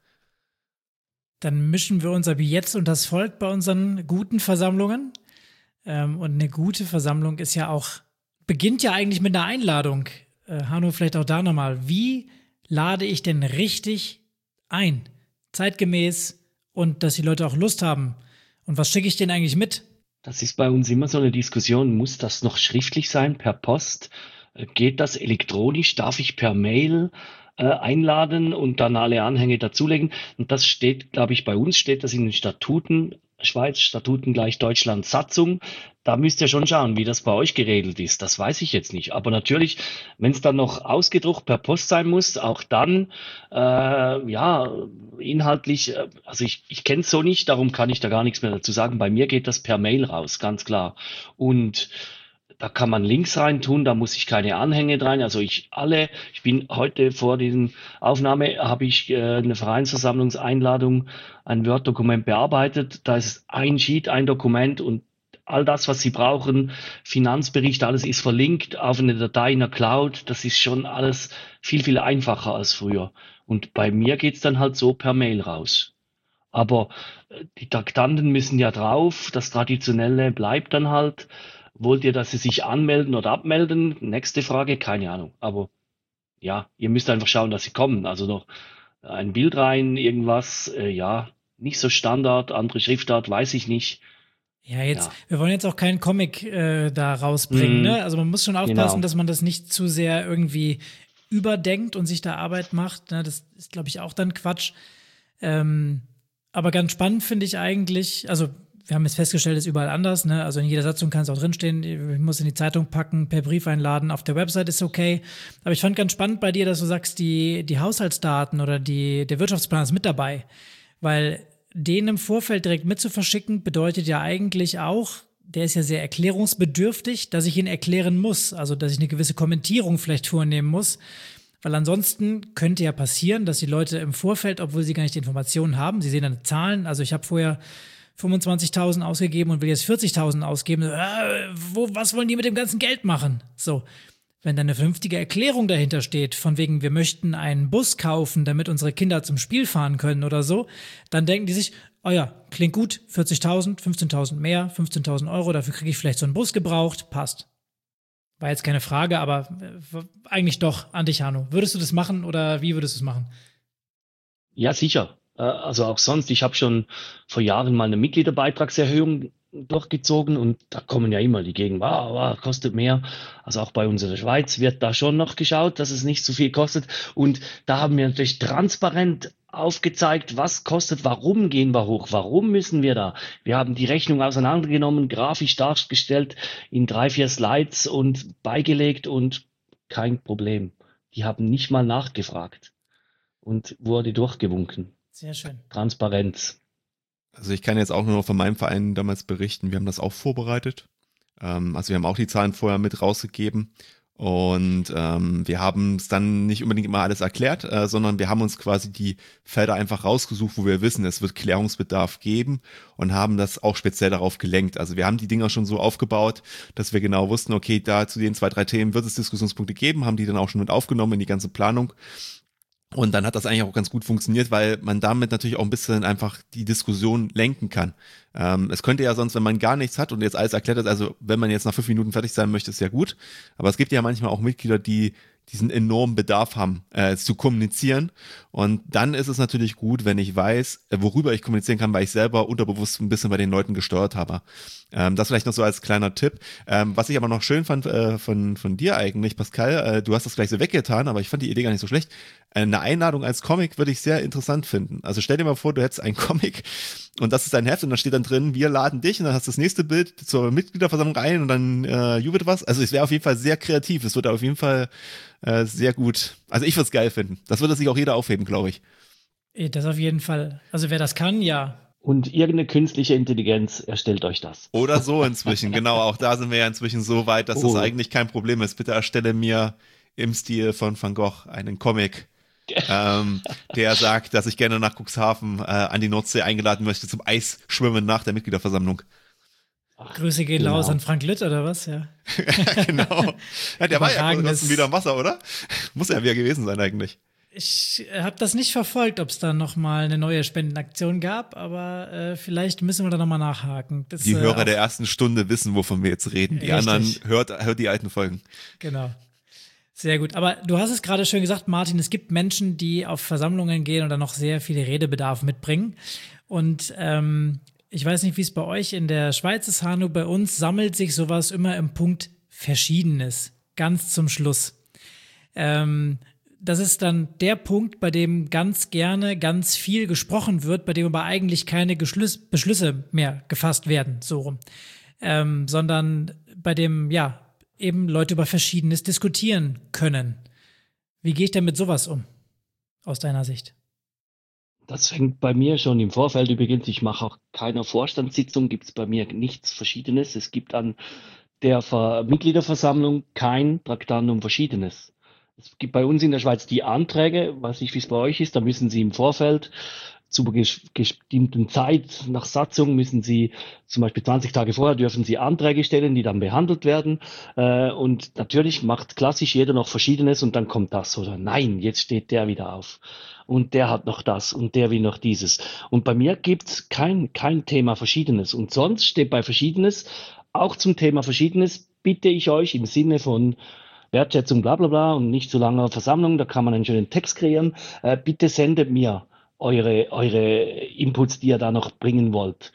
Dann mischen wir uns ab jetzt und das Volk bei unseren guten Versammlungen. Und eine gute Versammlung beginnt ja eigentlich mit einer Einladung. Hanno, vielleicht auch da nochmal. Wie lade ich denn richtig ein? Zeitgemäß und dass die Leute auch Lust haben. Und was schicke ich denen eigentlich mit? Das ist bei uns immer so eine Diskussion. Muss das noch schriftlich sein, per Post? Geht das elektronisch? Darf ich per Mail einladen und dann alle Anhänge dazulegen? Und das steht, glaube ich, bei uns steht das in den Statuten, Schweiz, Statuten gleich Deutschland, Satzung. Da müsst ihr schon schauen, wie das bei euch geregelt ist. Das weiß ich jetzt nicht. Aber natürlich, wenn es dann noch ausgedruckt per Post sein muss, auch dann, inhaltlich, also ich kenne es so nicht, darum kann ich da gar nichts mehr dazu sagen. Bei mir geht das per Mail raus, ganz klar. Und da kann man Links reintun, da muss ich keine Anhänge rein. Also ich bin heute vor diesem Aufnahme, habe ich eine Vereinsversammlungseinladung, ein Word-Dokument bearbeitet. Da ist ein Sheet, ein Dokument und all das, was Sie brauchen, Finanzbericht, alles ist verlinkt auf eine Datei in der Cloud. Das ist schon alles viel, viel einfacher als früher. Und bei mir geht's dann halt so per Mail raus. Aber die Traktanten müssen ja drauf, das Traditionelle bleibt dann halt. Wollt ihr, dass sie sich anmelden oder abmelden? Nächste Frage, keine Ahnung. Aber ja, ihr müsst einfach schauen, dass sie kommen. Also noch ein Bild rein, irgendwas, nicht so Standard, andere Schriftart, weiß ich nicht. Ja, jetzt, Ja. wir wollen jetzt auch keinen Comic da rausbringen, ne? Also man muss schon aufpassen, Genau. dass man das nicht zu sehr irgendwie überdenkt und sich da Arbeit macht. Ne? Das ist, glaube ich, auch dann Quatsch. Aber ganz spannend finde ich eigentlich, also wir haben jetzt festgestellt, es ist überall anders, ne? Also in jeder Satzung kann es auch drinstehen, ich muss in die Zeitung packen, per Brief einladen, auf der Website ist okay. Aber ich fand ganz spannend bei dir, dass du sagst, die Haushaltsdaten oder der Wirtschaftsplan ist mit dabei. Weil den im Vorfeld direkt mitzuverschicken, bedeutet ja eigentlich auch, der ist ja sehr erklärungsbedürftig, dass ich ihn erklären muss. Also dass ich eine gewisse Kommentierung vielleicht vornehmen muss. Weil ansonsten könnte ja passieren, dass die Leute im Vorfeld, obwohl sie gar nicht die Informationen haben, sie sehen dann Zahlen, also ich habe vorher 25.000 ausgegeben und will jetzt 40.000 ausgeben. Was wollen die mit dem ganzen Geld machen? So, wenn da eine vernünftige Erklärung dahinter steht, von wegen, wir möchten einen Bus kaufen, damit unsere Kinder zum Spiel fahren können oder so, dann denken die sich, oh ja, klingt gut, 40.000, 15.000 mehr, 15.000 Euro, dafür kriege ich vielleicht so einen Bus gebraucht, passt. War jetzt keine Frage, aber eigentlich doch an dich, Hanno. Würdest du das machen oder wie würdest du es machen? Ja, sicher. Also auch sonst. Ich habe schon vor Jahren mal eine Mitgliederbeitragserhöhung durchgezogen und da kommen ja immer die Gegend, kostet mehr. Also auch bei uns in der Schweiz wird da schon noch geschaut, dass es nicht so viel kostet. Und da haben wir natürlich transparent aufgezeigt, was kostet, warum gehen wir hoch, warum müssen wir da. Wir haben die Rechnung auseinandergenommen, grafisch dargestellt in 3-4 Slides und beigelegt und kein Problem. Die haben nicht mal nachgefragt und wurde durchgewunken. Sehr schön. Transparenz. Also ich kann jetzt auch nur noch von meinem Verein damals berichten, wir haben das auch vorbereitet. Also wir haben auch die Zahlen vorher mit rausgegeben und wir haben es dann nicht unbedingt immer alles erklärt, sondern wir haben uns quasi die Felder einfach rausgesucht, wo wir wissen, es wird Klärungsbedarf geben und haben das auch speziell darauf gelenkt. Also wir haben die Dinger schon so aufgebaut, dass wir genau wussten, okay, da zu den 2-3 Themen wird es Diskussionspunkte geben, haben die dann auch schon mit aufgenommen in die ganze Planung. Und dann hat das eigentlich auch ganz gut funktioniert, weil man damit natürlich auch ein bisschen einfach die Diskussion lenken kann. Es könnte ja sonst, wenn man gar nichts hat und jetzt alles erklärt hat, also wenn man jetzt nach 5 Minuten fertig sein möchte, ist ja gut. Aber es gibt ja manchmal auch Mitglieder, die diesen enormen Bedarf haben, zu kommunizieren. Und dann ist es natürlich gut, wenn ich weiß, worüber ich kommunizieren kann, weil ich selber unterbewusst ein bisschen bei den Leuten gesteuert habe. Das vielleicht noch so als kleiner Tipp. Was ich aber noch schön fand von dir eigentlich, Pascal, du hast das gleich so weggetan, aber ich fand die Idee gar nicht so schlecht. Eine Einladung als Comic würde ich sehr interessant finden. Also stell dir mal vor, du hättest einen Comic und das ist dein Heft und da steht dann drin, wir laden dich und dann hast du das nächste Bild zur Mitgliederversammlung ein und dann jubelt was. Also es wäre auf jeden Fall sehr kreativ. Es würde auf jeden Fall sehr gut. Also ich würde es geil finden. Das würde sich auch jeder aufheben, glaube ich. Das auf jeden Fall. Also wer das kann, ja. Und irgendeine künstliche Intelligenz erstellt euch das. Oder so inzwischen, genau. Auch da sind wir ja inzwischen so weit, dass das eigentlich kein Problem ist. Bitte erstelle mir im Stil von Van Gogh einen Comic, der sagt, dass ich gerne nach Cuxhaven an die Nordsee eingeladen möchte zum Eisschwimmen nach der Mitgliederversammlung. Grüße gehen Genau. raus an Frank Litt, oder was? Ja. Genau. Ja, der war ja Überragendes- ansonsten wieder im Wasser, oder? Muss ja wieder gewesen sein eigentlich. Ich habe das nicht verfolgt, ob es da nochmal eine neue Spendenaktion gab, aber vielleicht müssen wir da nochmal nachhaken. Das, Die Hörer auch- der ersten Stunde wissen, wovon wir jetzt reden. Die Richtig. anderen hört die alten Folgen. Genau. Sehr gut. Aber du hast es gerade schön gesagt, Martin, es gibt Menschen, die auf Versammlungen gehen und dann noch sehr viele Redebedarf mitbringen. Und ich weiß nicht, wie es bei euch in der Schweiz ist, Hanno. Bei uns sammelt sich sowas immer im Punkt Verschiedenes. Ganz zum Schluss. Das ist dann der Punkt, bei dem ganz gerne ganz viel gesprochen wird, bei dem aber eigentlich keine Beschlüsse mehr gefasst werden, so rum. Sondern bei dem, ja, eben Leute über Verschiedenes diskutieren können. Wie gehe ich denn mit sowas um, aus deiner Sicht? Das fängt bei mir schon im Vorfeld übrigens. Ich mache auch keine Vorstandssitzung, gibt es bei mir nichts Verschiedenes. Es gibt an der Mitgliederversammlung kein Traktandum Verschiedenes. Es gibt bei uns in der Schweiz die Anträge, weiß nicht, wie es bei euch ist, da müssen Sie im Vorfeld zu bestimmten Zeit nach Satzung müssen Sie zum Beispiel 20 Tage vorher dürfen Sie Anträge stellen, die dann behandelt werden. Und natürlich macht klassisch jeder noch Verschiedenes und dann kommt das oder nein, jetzt steht der wieder auf. Und der hat noch das und der will noch dieses. Und bei mir gibt's kein Thema Verschiedenes. Und sonst steht bei Verschiedenes, auch zum Thema Verschiedenes, bitte ich euch im Sinne von Wertschätzung, bla bla bla und nicht zu langer Versammlung, da kann man einen schönen Text kreieren. Bitte sendet mir eure Inputs, die ihr da noch bringen wollt.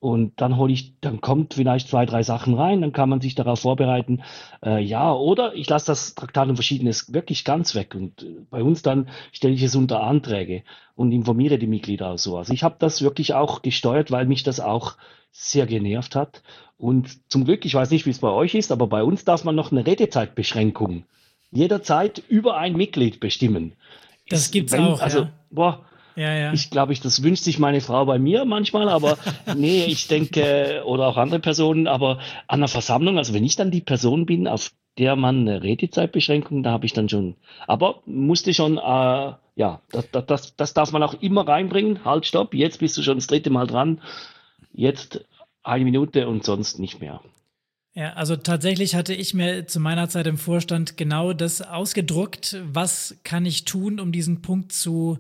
Und dann kommt vielleicht 2, 3 Sachen rein, dann kann man sich darauf vorbereiten. Ja, oder ich lasse das Traktatum Verschiedenes wirklich ganz weg und bei uns dann stelle ich es unter Anträge und informiere die Mitglieder auch so. Also ich habe das wirklich auch gesteuert, weil mich das auch sehr genervt hat. Und zum Glück, ich weiß nicht, wie es bei euch ist, aber bei uns darf man noch eine Redezeitbeschränkung jederzeit über ein Mitglied bestimmen. Das gibt's auch, also, ja. boah, Ja. ich glaube, das wünscht sich meine Frau bei mir manchmal, aber nee, ich denke, oder auch andere Personen, aber an einer Versammlung, also wenn ich dann die Person bin, auf der man eine Redezeitbeschränkung, da habe ich dann schon, aber musste schon, ja, das darf man auch immer reinbringen. Halt, stopp, jetzt bist du schon das 3. Mal dran, jetzt 1 Minute und sonst nicht mehr. Ja, also tatsächlich hatte ich mir zu meiner Zeit im Vorstand genau das ausgedruckt. Was kann ich tun, um diesen Punkt zu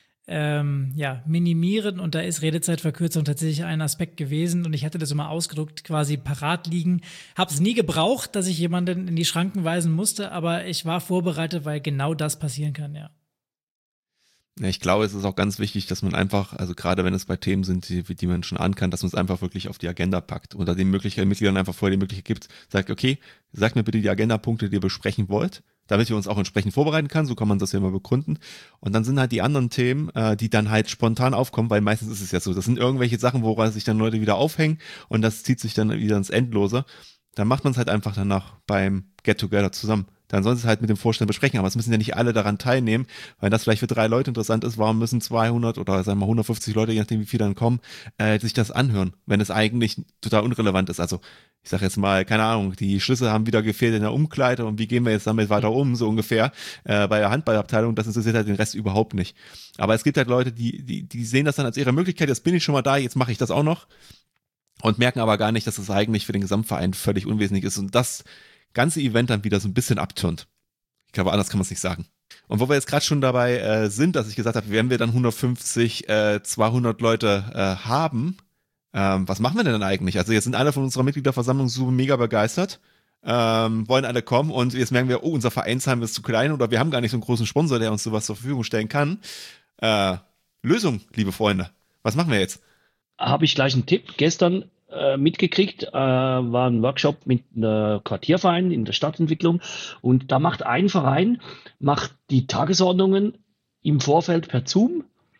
minimieren? Und da ist Redezeitverkürzung tatsächlich ein Aspekt gewesen. Und ich hatte das immer ausgedruckt, quasi parat liegen. Hab's nie gebraucht, dass ich jemanden in die Schranken weisen musste, aber ich war vorbereitet, weil genau das passieren kann, ja. Ja, ich glaube, es ist auch ganz wichtig, dass man einfach, also gerade wenn es bei Themen sind, die man schon ankann, dass man es einfach wirklich auf die Agenda packt oder den Mitgliedern einfach vorher die Möglichkeit gibt, sagt, okay, sagt mir bitte die Agendapunkte, die ihr besprechen wollt, damit wir uns auch entsprechend vorbereiten kann, so kann man das ja immer begründen. Und dann sind halt die anderen Themen, die dann halt spontan aufkommen, weil meistens ist es ja so, das sind irgendwelche Sachen, woran sich dann Leute wieder aufhängen und das zieht sich dann wieder ins Endlose. Dann macht man es halt einfach danach beim Get-Together zusammen. Dann sollen sie es halt mit dem Vorstand besprechen, aber es müssen ja nicht alle daran teilnehmen, weil das vielleicht für 3 Leute interessant ist, warum müssen 200 oder sagen wir mal 150 Leute, je nachdem wie viel dann kommen, sich das anhören, wenn es eigentlich total unrelevant ist. Also ich sage jetzt mal, keine Ahnung, die Schlüssel haben wieder gefehlt in der Umkleide und wie gehen wir jetzt damit weiter um, so ungefähr, bei der Handballabteilung, das interessiert halt den Rest überhaupt nicht. Aber es gibt halt Leute, die sehen das dann als ihre Möglichkeit, jetzt bin ich schon mal da, jetzt mache ich das auch noch und merken aber gar nicht, dass das eigentlich für den Gesamtverein völlig unwesentlich ist und das ganze Event dann wieder so ein bisschen abturnt. Ich glaube, anders kann man es nicht sagen. Und wo wir jetzt gerade schon dabei sind, dass ich gesagt habe, wenn wir dann 150, 200 Leute haben, was machen wir denn dann eigentlich? Also jetzt sind alle von unserer Mitgliederversammlung so mega begeistert, wollen alle kommen und jetzt merken wir, oh, unser Vereinsheim ist zu klein oder wir haben gar nicht so einen großen Sponsor, der uns sowas zur Verfügung stellen kann. Lösung, liebe Freunde. Was machen wir jetzt? Habe ich gleich einen Tipp. Gestern mitgekriegt, war ein Workshop mit einem Quartierverein in der Stadtentwicklung und da macht ein Verein, macht die Tagesordnungen im Vorfeld per Zoom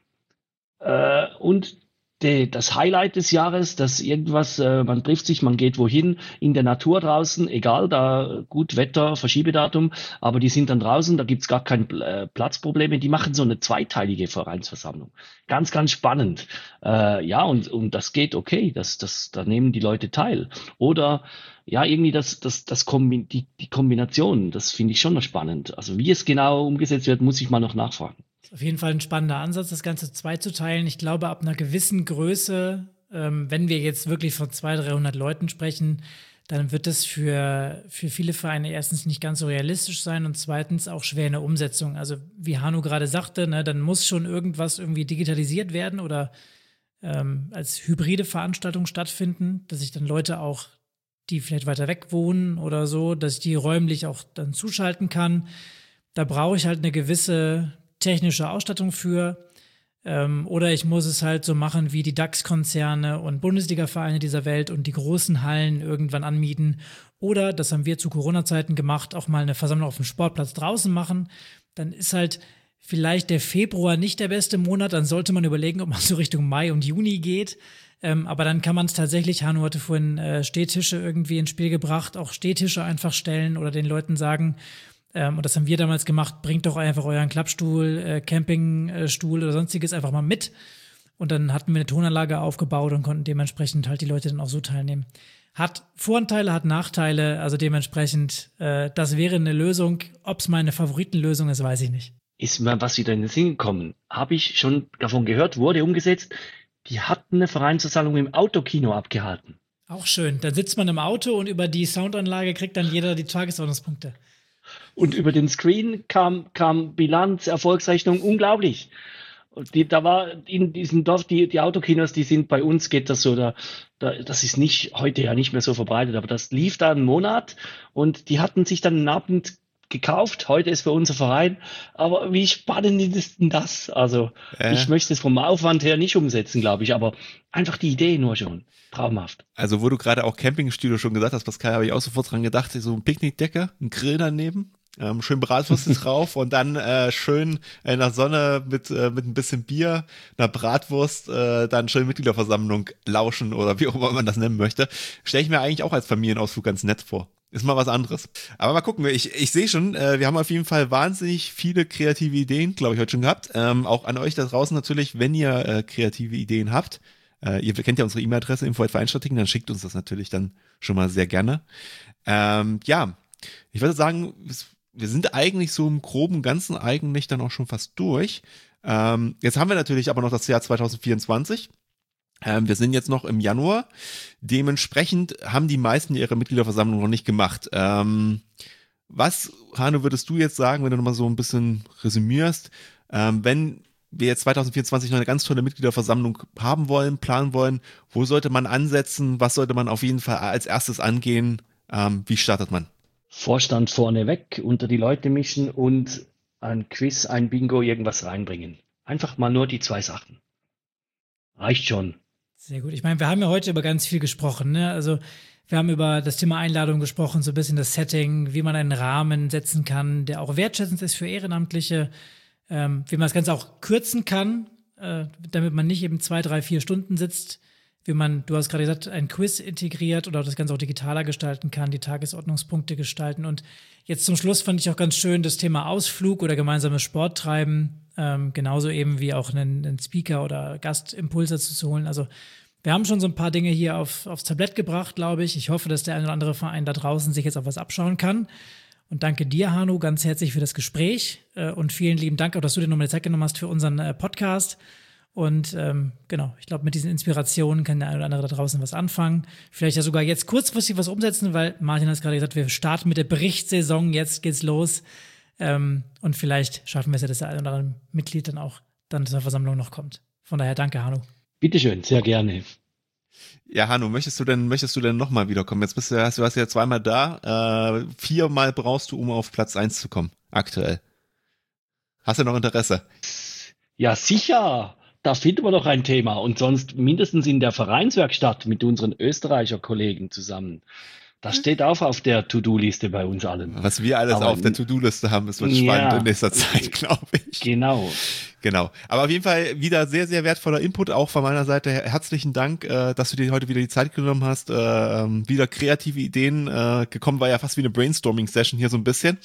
und das Highlight des Jahres, dass irgendwas, man trifft sich, man geht wohin, in der Natur draußen, egal, da gut Wetter, Verschiebedatum, aber die sind dann draußen, da gibt's gar keine Platzprobleme, die machen so eine zweiteilige Vereinsversammlung. Ganz, ganz spannend. Ja, und das geht okay, da nehmen die Leute teil. Oder ja, irgendwie die Kombination, das finde ich schon noch spannend. Also wie es genau umgesetzt wird, muss ich mal noch nachfragen. Auf jeden Fall ein spannender Ansatz, das Ganze zweizuteilen. Ich glaube, ab einer gewissen Größe, wenn wir jetzt wirklich von 200, 300 Leuten sprechen, dann wird das für viele Vereine erstens nicht ganz so realistisch sein und zweitens auch schwer in der Umsetzung. Also wie Hanno gerade sagte, ne, dann muss schon irgendwas irgendwie digitalisiert werden oder als hybride Veranstaltung stattfinden, dass sich dann Leute auch, die vielleicht weiter weg wohnen oder so, dass ich die räumlich auch dann zuschalten kann. Da brauche ich halt eine gewisse technische Ausstattung für. Oder ich muss es halt so machen wie die DAX-Konzerne und Bundesliga-Vereine dieser Welt und die großen Hallen irgendwann anmieten. Oder, das haben wir zu Corona-Zeiten gemacht, auch mal eine Versammlung auf dem Sportplatz draußen machen. Dann ist halt vielleicht der Februar nicht der beste Monat. Dann sollte man überlegen, ob man so Richtung Mai und Juni geht. Aber dann kann man es tatsächlich, Hanno hatte vorhin Stehtische irgendwie ins Spiel gebracht, auch Stehtische einfach stellen oder den Leuten sagen, und das haben wir damals gemacht, bringt doch einfach euren Klappstuhl, Campingstuhl oder sonstiges einfach mal mit. Und dann hatten wir eine Tonanlage aufgebaut und konnten dementsprechend halt die Leute dann auch so teilnehmen. Hat Vorteile, hat Nachteile, also dementsprechend, das wäre eine Lösung. Ob es meine Favoritenlösung ist, weiß ich nicht. Ist mir was wieder in den Sinn gekommen. Habe ich schon davon gehört, wurde umgesetzt. Die hatten eine Vereinsversammlung im Autokino abgehalten. Auch schön. Dann sitzt man im Auto und über die Soundanlage kriegt dann jeder die Tagesordnungspunkte. Und über den Screen kam Bilanz, Erfolgsrechnung, unglaublich. Und da war in diesem Dorf, die Autokinos, die sind bei uns, geht das so, das ist nicht, heute ja nicht mehr so verbreitet, aber das lief da einen Monat und die hatten sich dann einen Abend gekauft, heute ist für unser Verein. Aber wie spannend ist denn das? Also ich möchte es vom Aufwand her nicht umsetzen, glaube ich, aber einfach die Idee nur schon. Traumhaft. Also wo du gerade auch Campingstühle schon gesagt hast, Pascal, habe ich auch sofort dran gedacht, so ein Picknickdecke, ein Grill daneben, schön Bratwurst drauf und dann schön in der Sonne mit ein bisschen Bier, einer Bratwurst, dann schön Mitgliederversammlung lauschen oder wie auch immer man das nennen möchte. Stelle ich mir eigentlich auch als Familienausflug ganz nett vor. Ist mal was anderes. Aber mal gucken, ich sehe schon, wir haben auf jeden Fall wahnsinnig viele kreative Ideen, glaube ich, heute schon gehabt. Auch an euch da draußen natürlich, wenn ihr kreative Ideen habt. Ihr kennt ja unsere E-Mail-Adresse info@vereinstrategien, dann schickt uns das natürlich dann schon mal sehr gerne. Ja, ich würde sagen, wir sind eigentlich so im groben Ganzen eigentlich dann auch schon fast durch. Jetzt haben wir natürlich aber noch das Jahr 2024. Wir sind jetzt noch im Januar. Dementsprechend haben die meisten ihre Mitgliederversammlung noch nicht gemacht. Was, Hanno, würdest du jetzt sagen, wenn du nochmal so ein bisschen resümierst, wenn wir jetzt 2024 noch eine ganz tolle Mitgliederversammlung haben wollen, planen wollen, wo sollte man ansetzen? Was sollte man auf jeden Fall als erstes angehen? Wie startet man? Vorstand vorneweg, unter die Leute mischen und ein Quiz, ein Bingo, irgendwas reinbringen. Einfach mal nur die 2 Sachen. Reicht schon. Sehr gut. Ich meine, wir haben ja heute über ganz viel gesprochen, ne? Also wir haben über das Thema Einladung gesprochen, so ein bisschen das Setting, wie man einen Rahmen setzen kann, der auch wertschätzend ist für Ehrenamtliche, wie man das Ganze auch kürzen kann, damit man nicht eben 2, 3, 4 Stunden sitzt, wie man, du hast gerade gesagt, ein Quiz integriert oder das Ganze auch digitaler gestalten kann, die Tagesordnungspunkte gestalten. Und jetzt zum Schluss fand ich auch ganz schön das Thema Ausflug oder gemeinsames Sport treiben, genauso eben wie auch einen Speaker oder Gastimpulse zu holen. Also wir haben schon so ein paar Dinge hier aufs Tablett gebracht, glaube ich. Ich hoffe, dass der ein oder andere Verein da draußen sich jetzt auch was abschauen kann. Und danke dir, Hanno, ganz herzlich für das Gespräch und vielen lieben Dank auch, dass du dir nochmal die Zeit genommen hast für unseren Podcast. Und genau, ich glaube, mit diesen Inspirationen kann der eine oder andere da draußen was anfangen. Vielleicht ja sogar jetzt kurzfristig was umsetzen, weil Martin hat gerade gesagt, wir starten mit der Berichtssaison, jetzt geht's los. Und vielleicht schaffen wir es ja, dass der eine oder andere Mitglied dann auch dann zur Versammlung noch kommt. Von daher danke, Hanno. Bitteschön, sehr gerne. Ja, Hanno, möchtest du denn nochmal wiederkommen? Jetzt du warst ja 2-mal da, 4-mal brauchst du, um auf Platz 1 zu kommen, aktuell. Hast du noch Interesse? Ja, sicher. Da finden wir doch ein Thema. Und sonst mindestens in der Vereinswerkstatt mit unseren Österreicher Kollegen zusammen. Das steht auch auf der To-Do-Liste bei uns allen. Was wir alles auf der To-Do-Liste haben, es wird spannend in nächster Zeit, glaube ich. Genau. Aber auf jeden Fall wieder sehr, sehr wertvoller Input auch von meiner Seite. Herzlichen Dank, dass du dir heute wieder die Zeit genommen hast. Wieder kreative Ideen gekommen, war ja fast wie eine Brainstorming-Session hier so ein bisschen.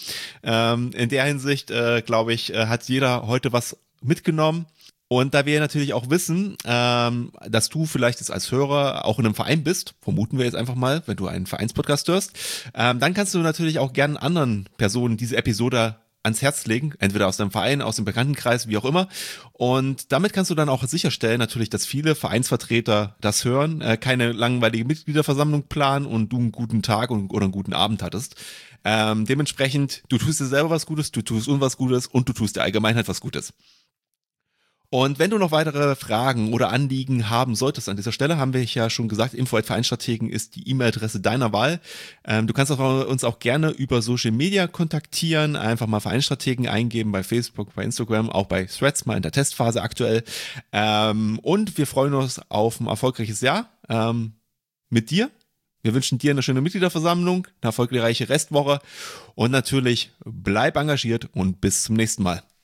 In der Hinsicht, glaube ich, hat jeder heute was mitgenommen. Und da wir natürlich auch wissen, dass du vielleicht jetzt als Hörer auch in einem Verein bist, vermuten wir jetzt einfach mal, wenn du einen Vereinspodcast hörst, dann kannst du natürlich auch gerne anderen Personen diese Episode ans Herz legen, entweder aus deinem Verein, aus dem Bekanntenkreis, wie auch immer. Und damit kannst du dann auch sicherstellen, natürlich, dass viele Vereinsvertreter das hören, keine langweilige Mitgliederversammlung planen und du einen guten Tag oder einen guten Abend hattest. Dementsprechend, du tust dir selber was Gutes, du tust uns was Gutes und du tust der Allgemeinheit was Gutes. Und wenn du noch weitere Fragen oder Anliegen haben solltest an dieser Stelle, haben wir ja schon gesagt, info@vereinstrategen ist die E-Mail-Adresse deiner Wahl. Du kannst uns auch gerne über Social Media kontaktieren, einfach mal Vereinstrategen eingeben bei Facebook, bei Instagram, auch bei Threads, mal in der Testphase aktuell. Und wir freuen uns auf ein erfolgreiches Jahr mit dir. Wir wünschen dir eine schöne Mitgliederversammlung, eine erfolgreiche Restwoche und natürlich bleib engagiert und bis zum nächsten Mal.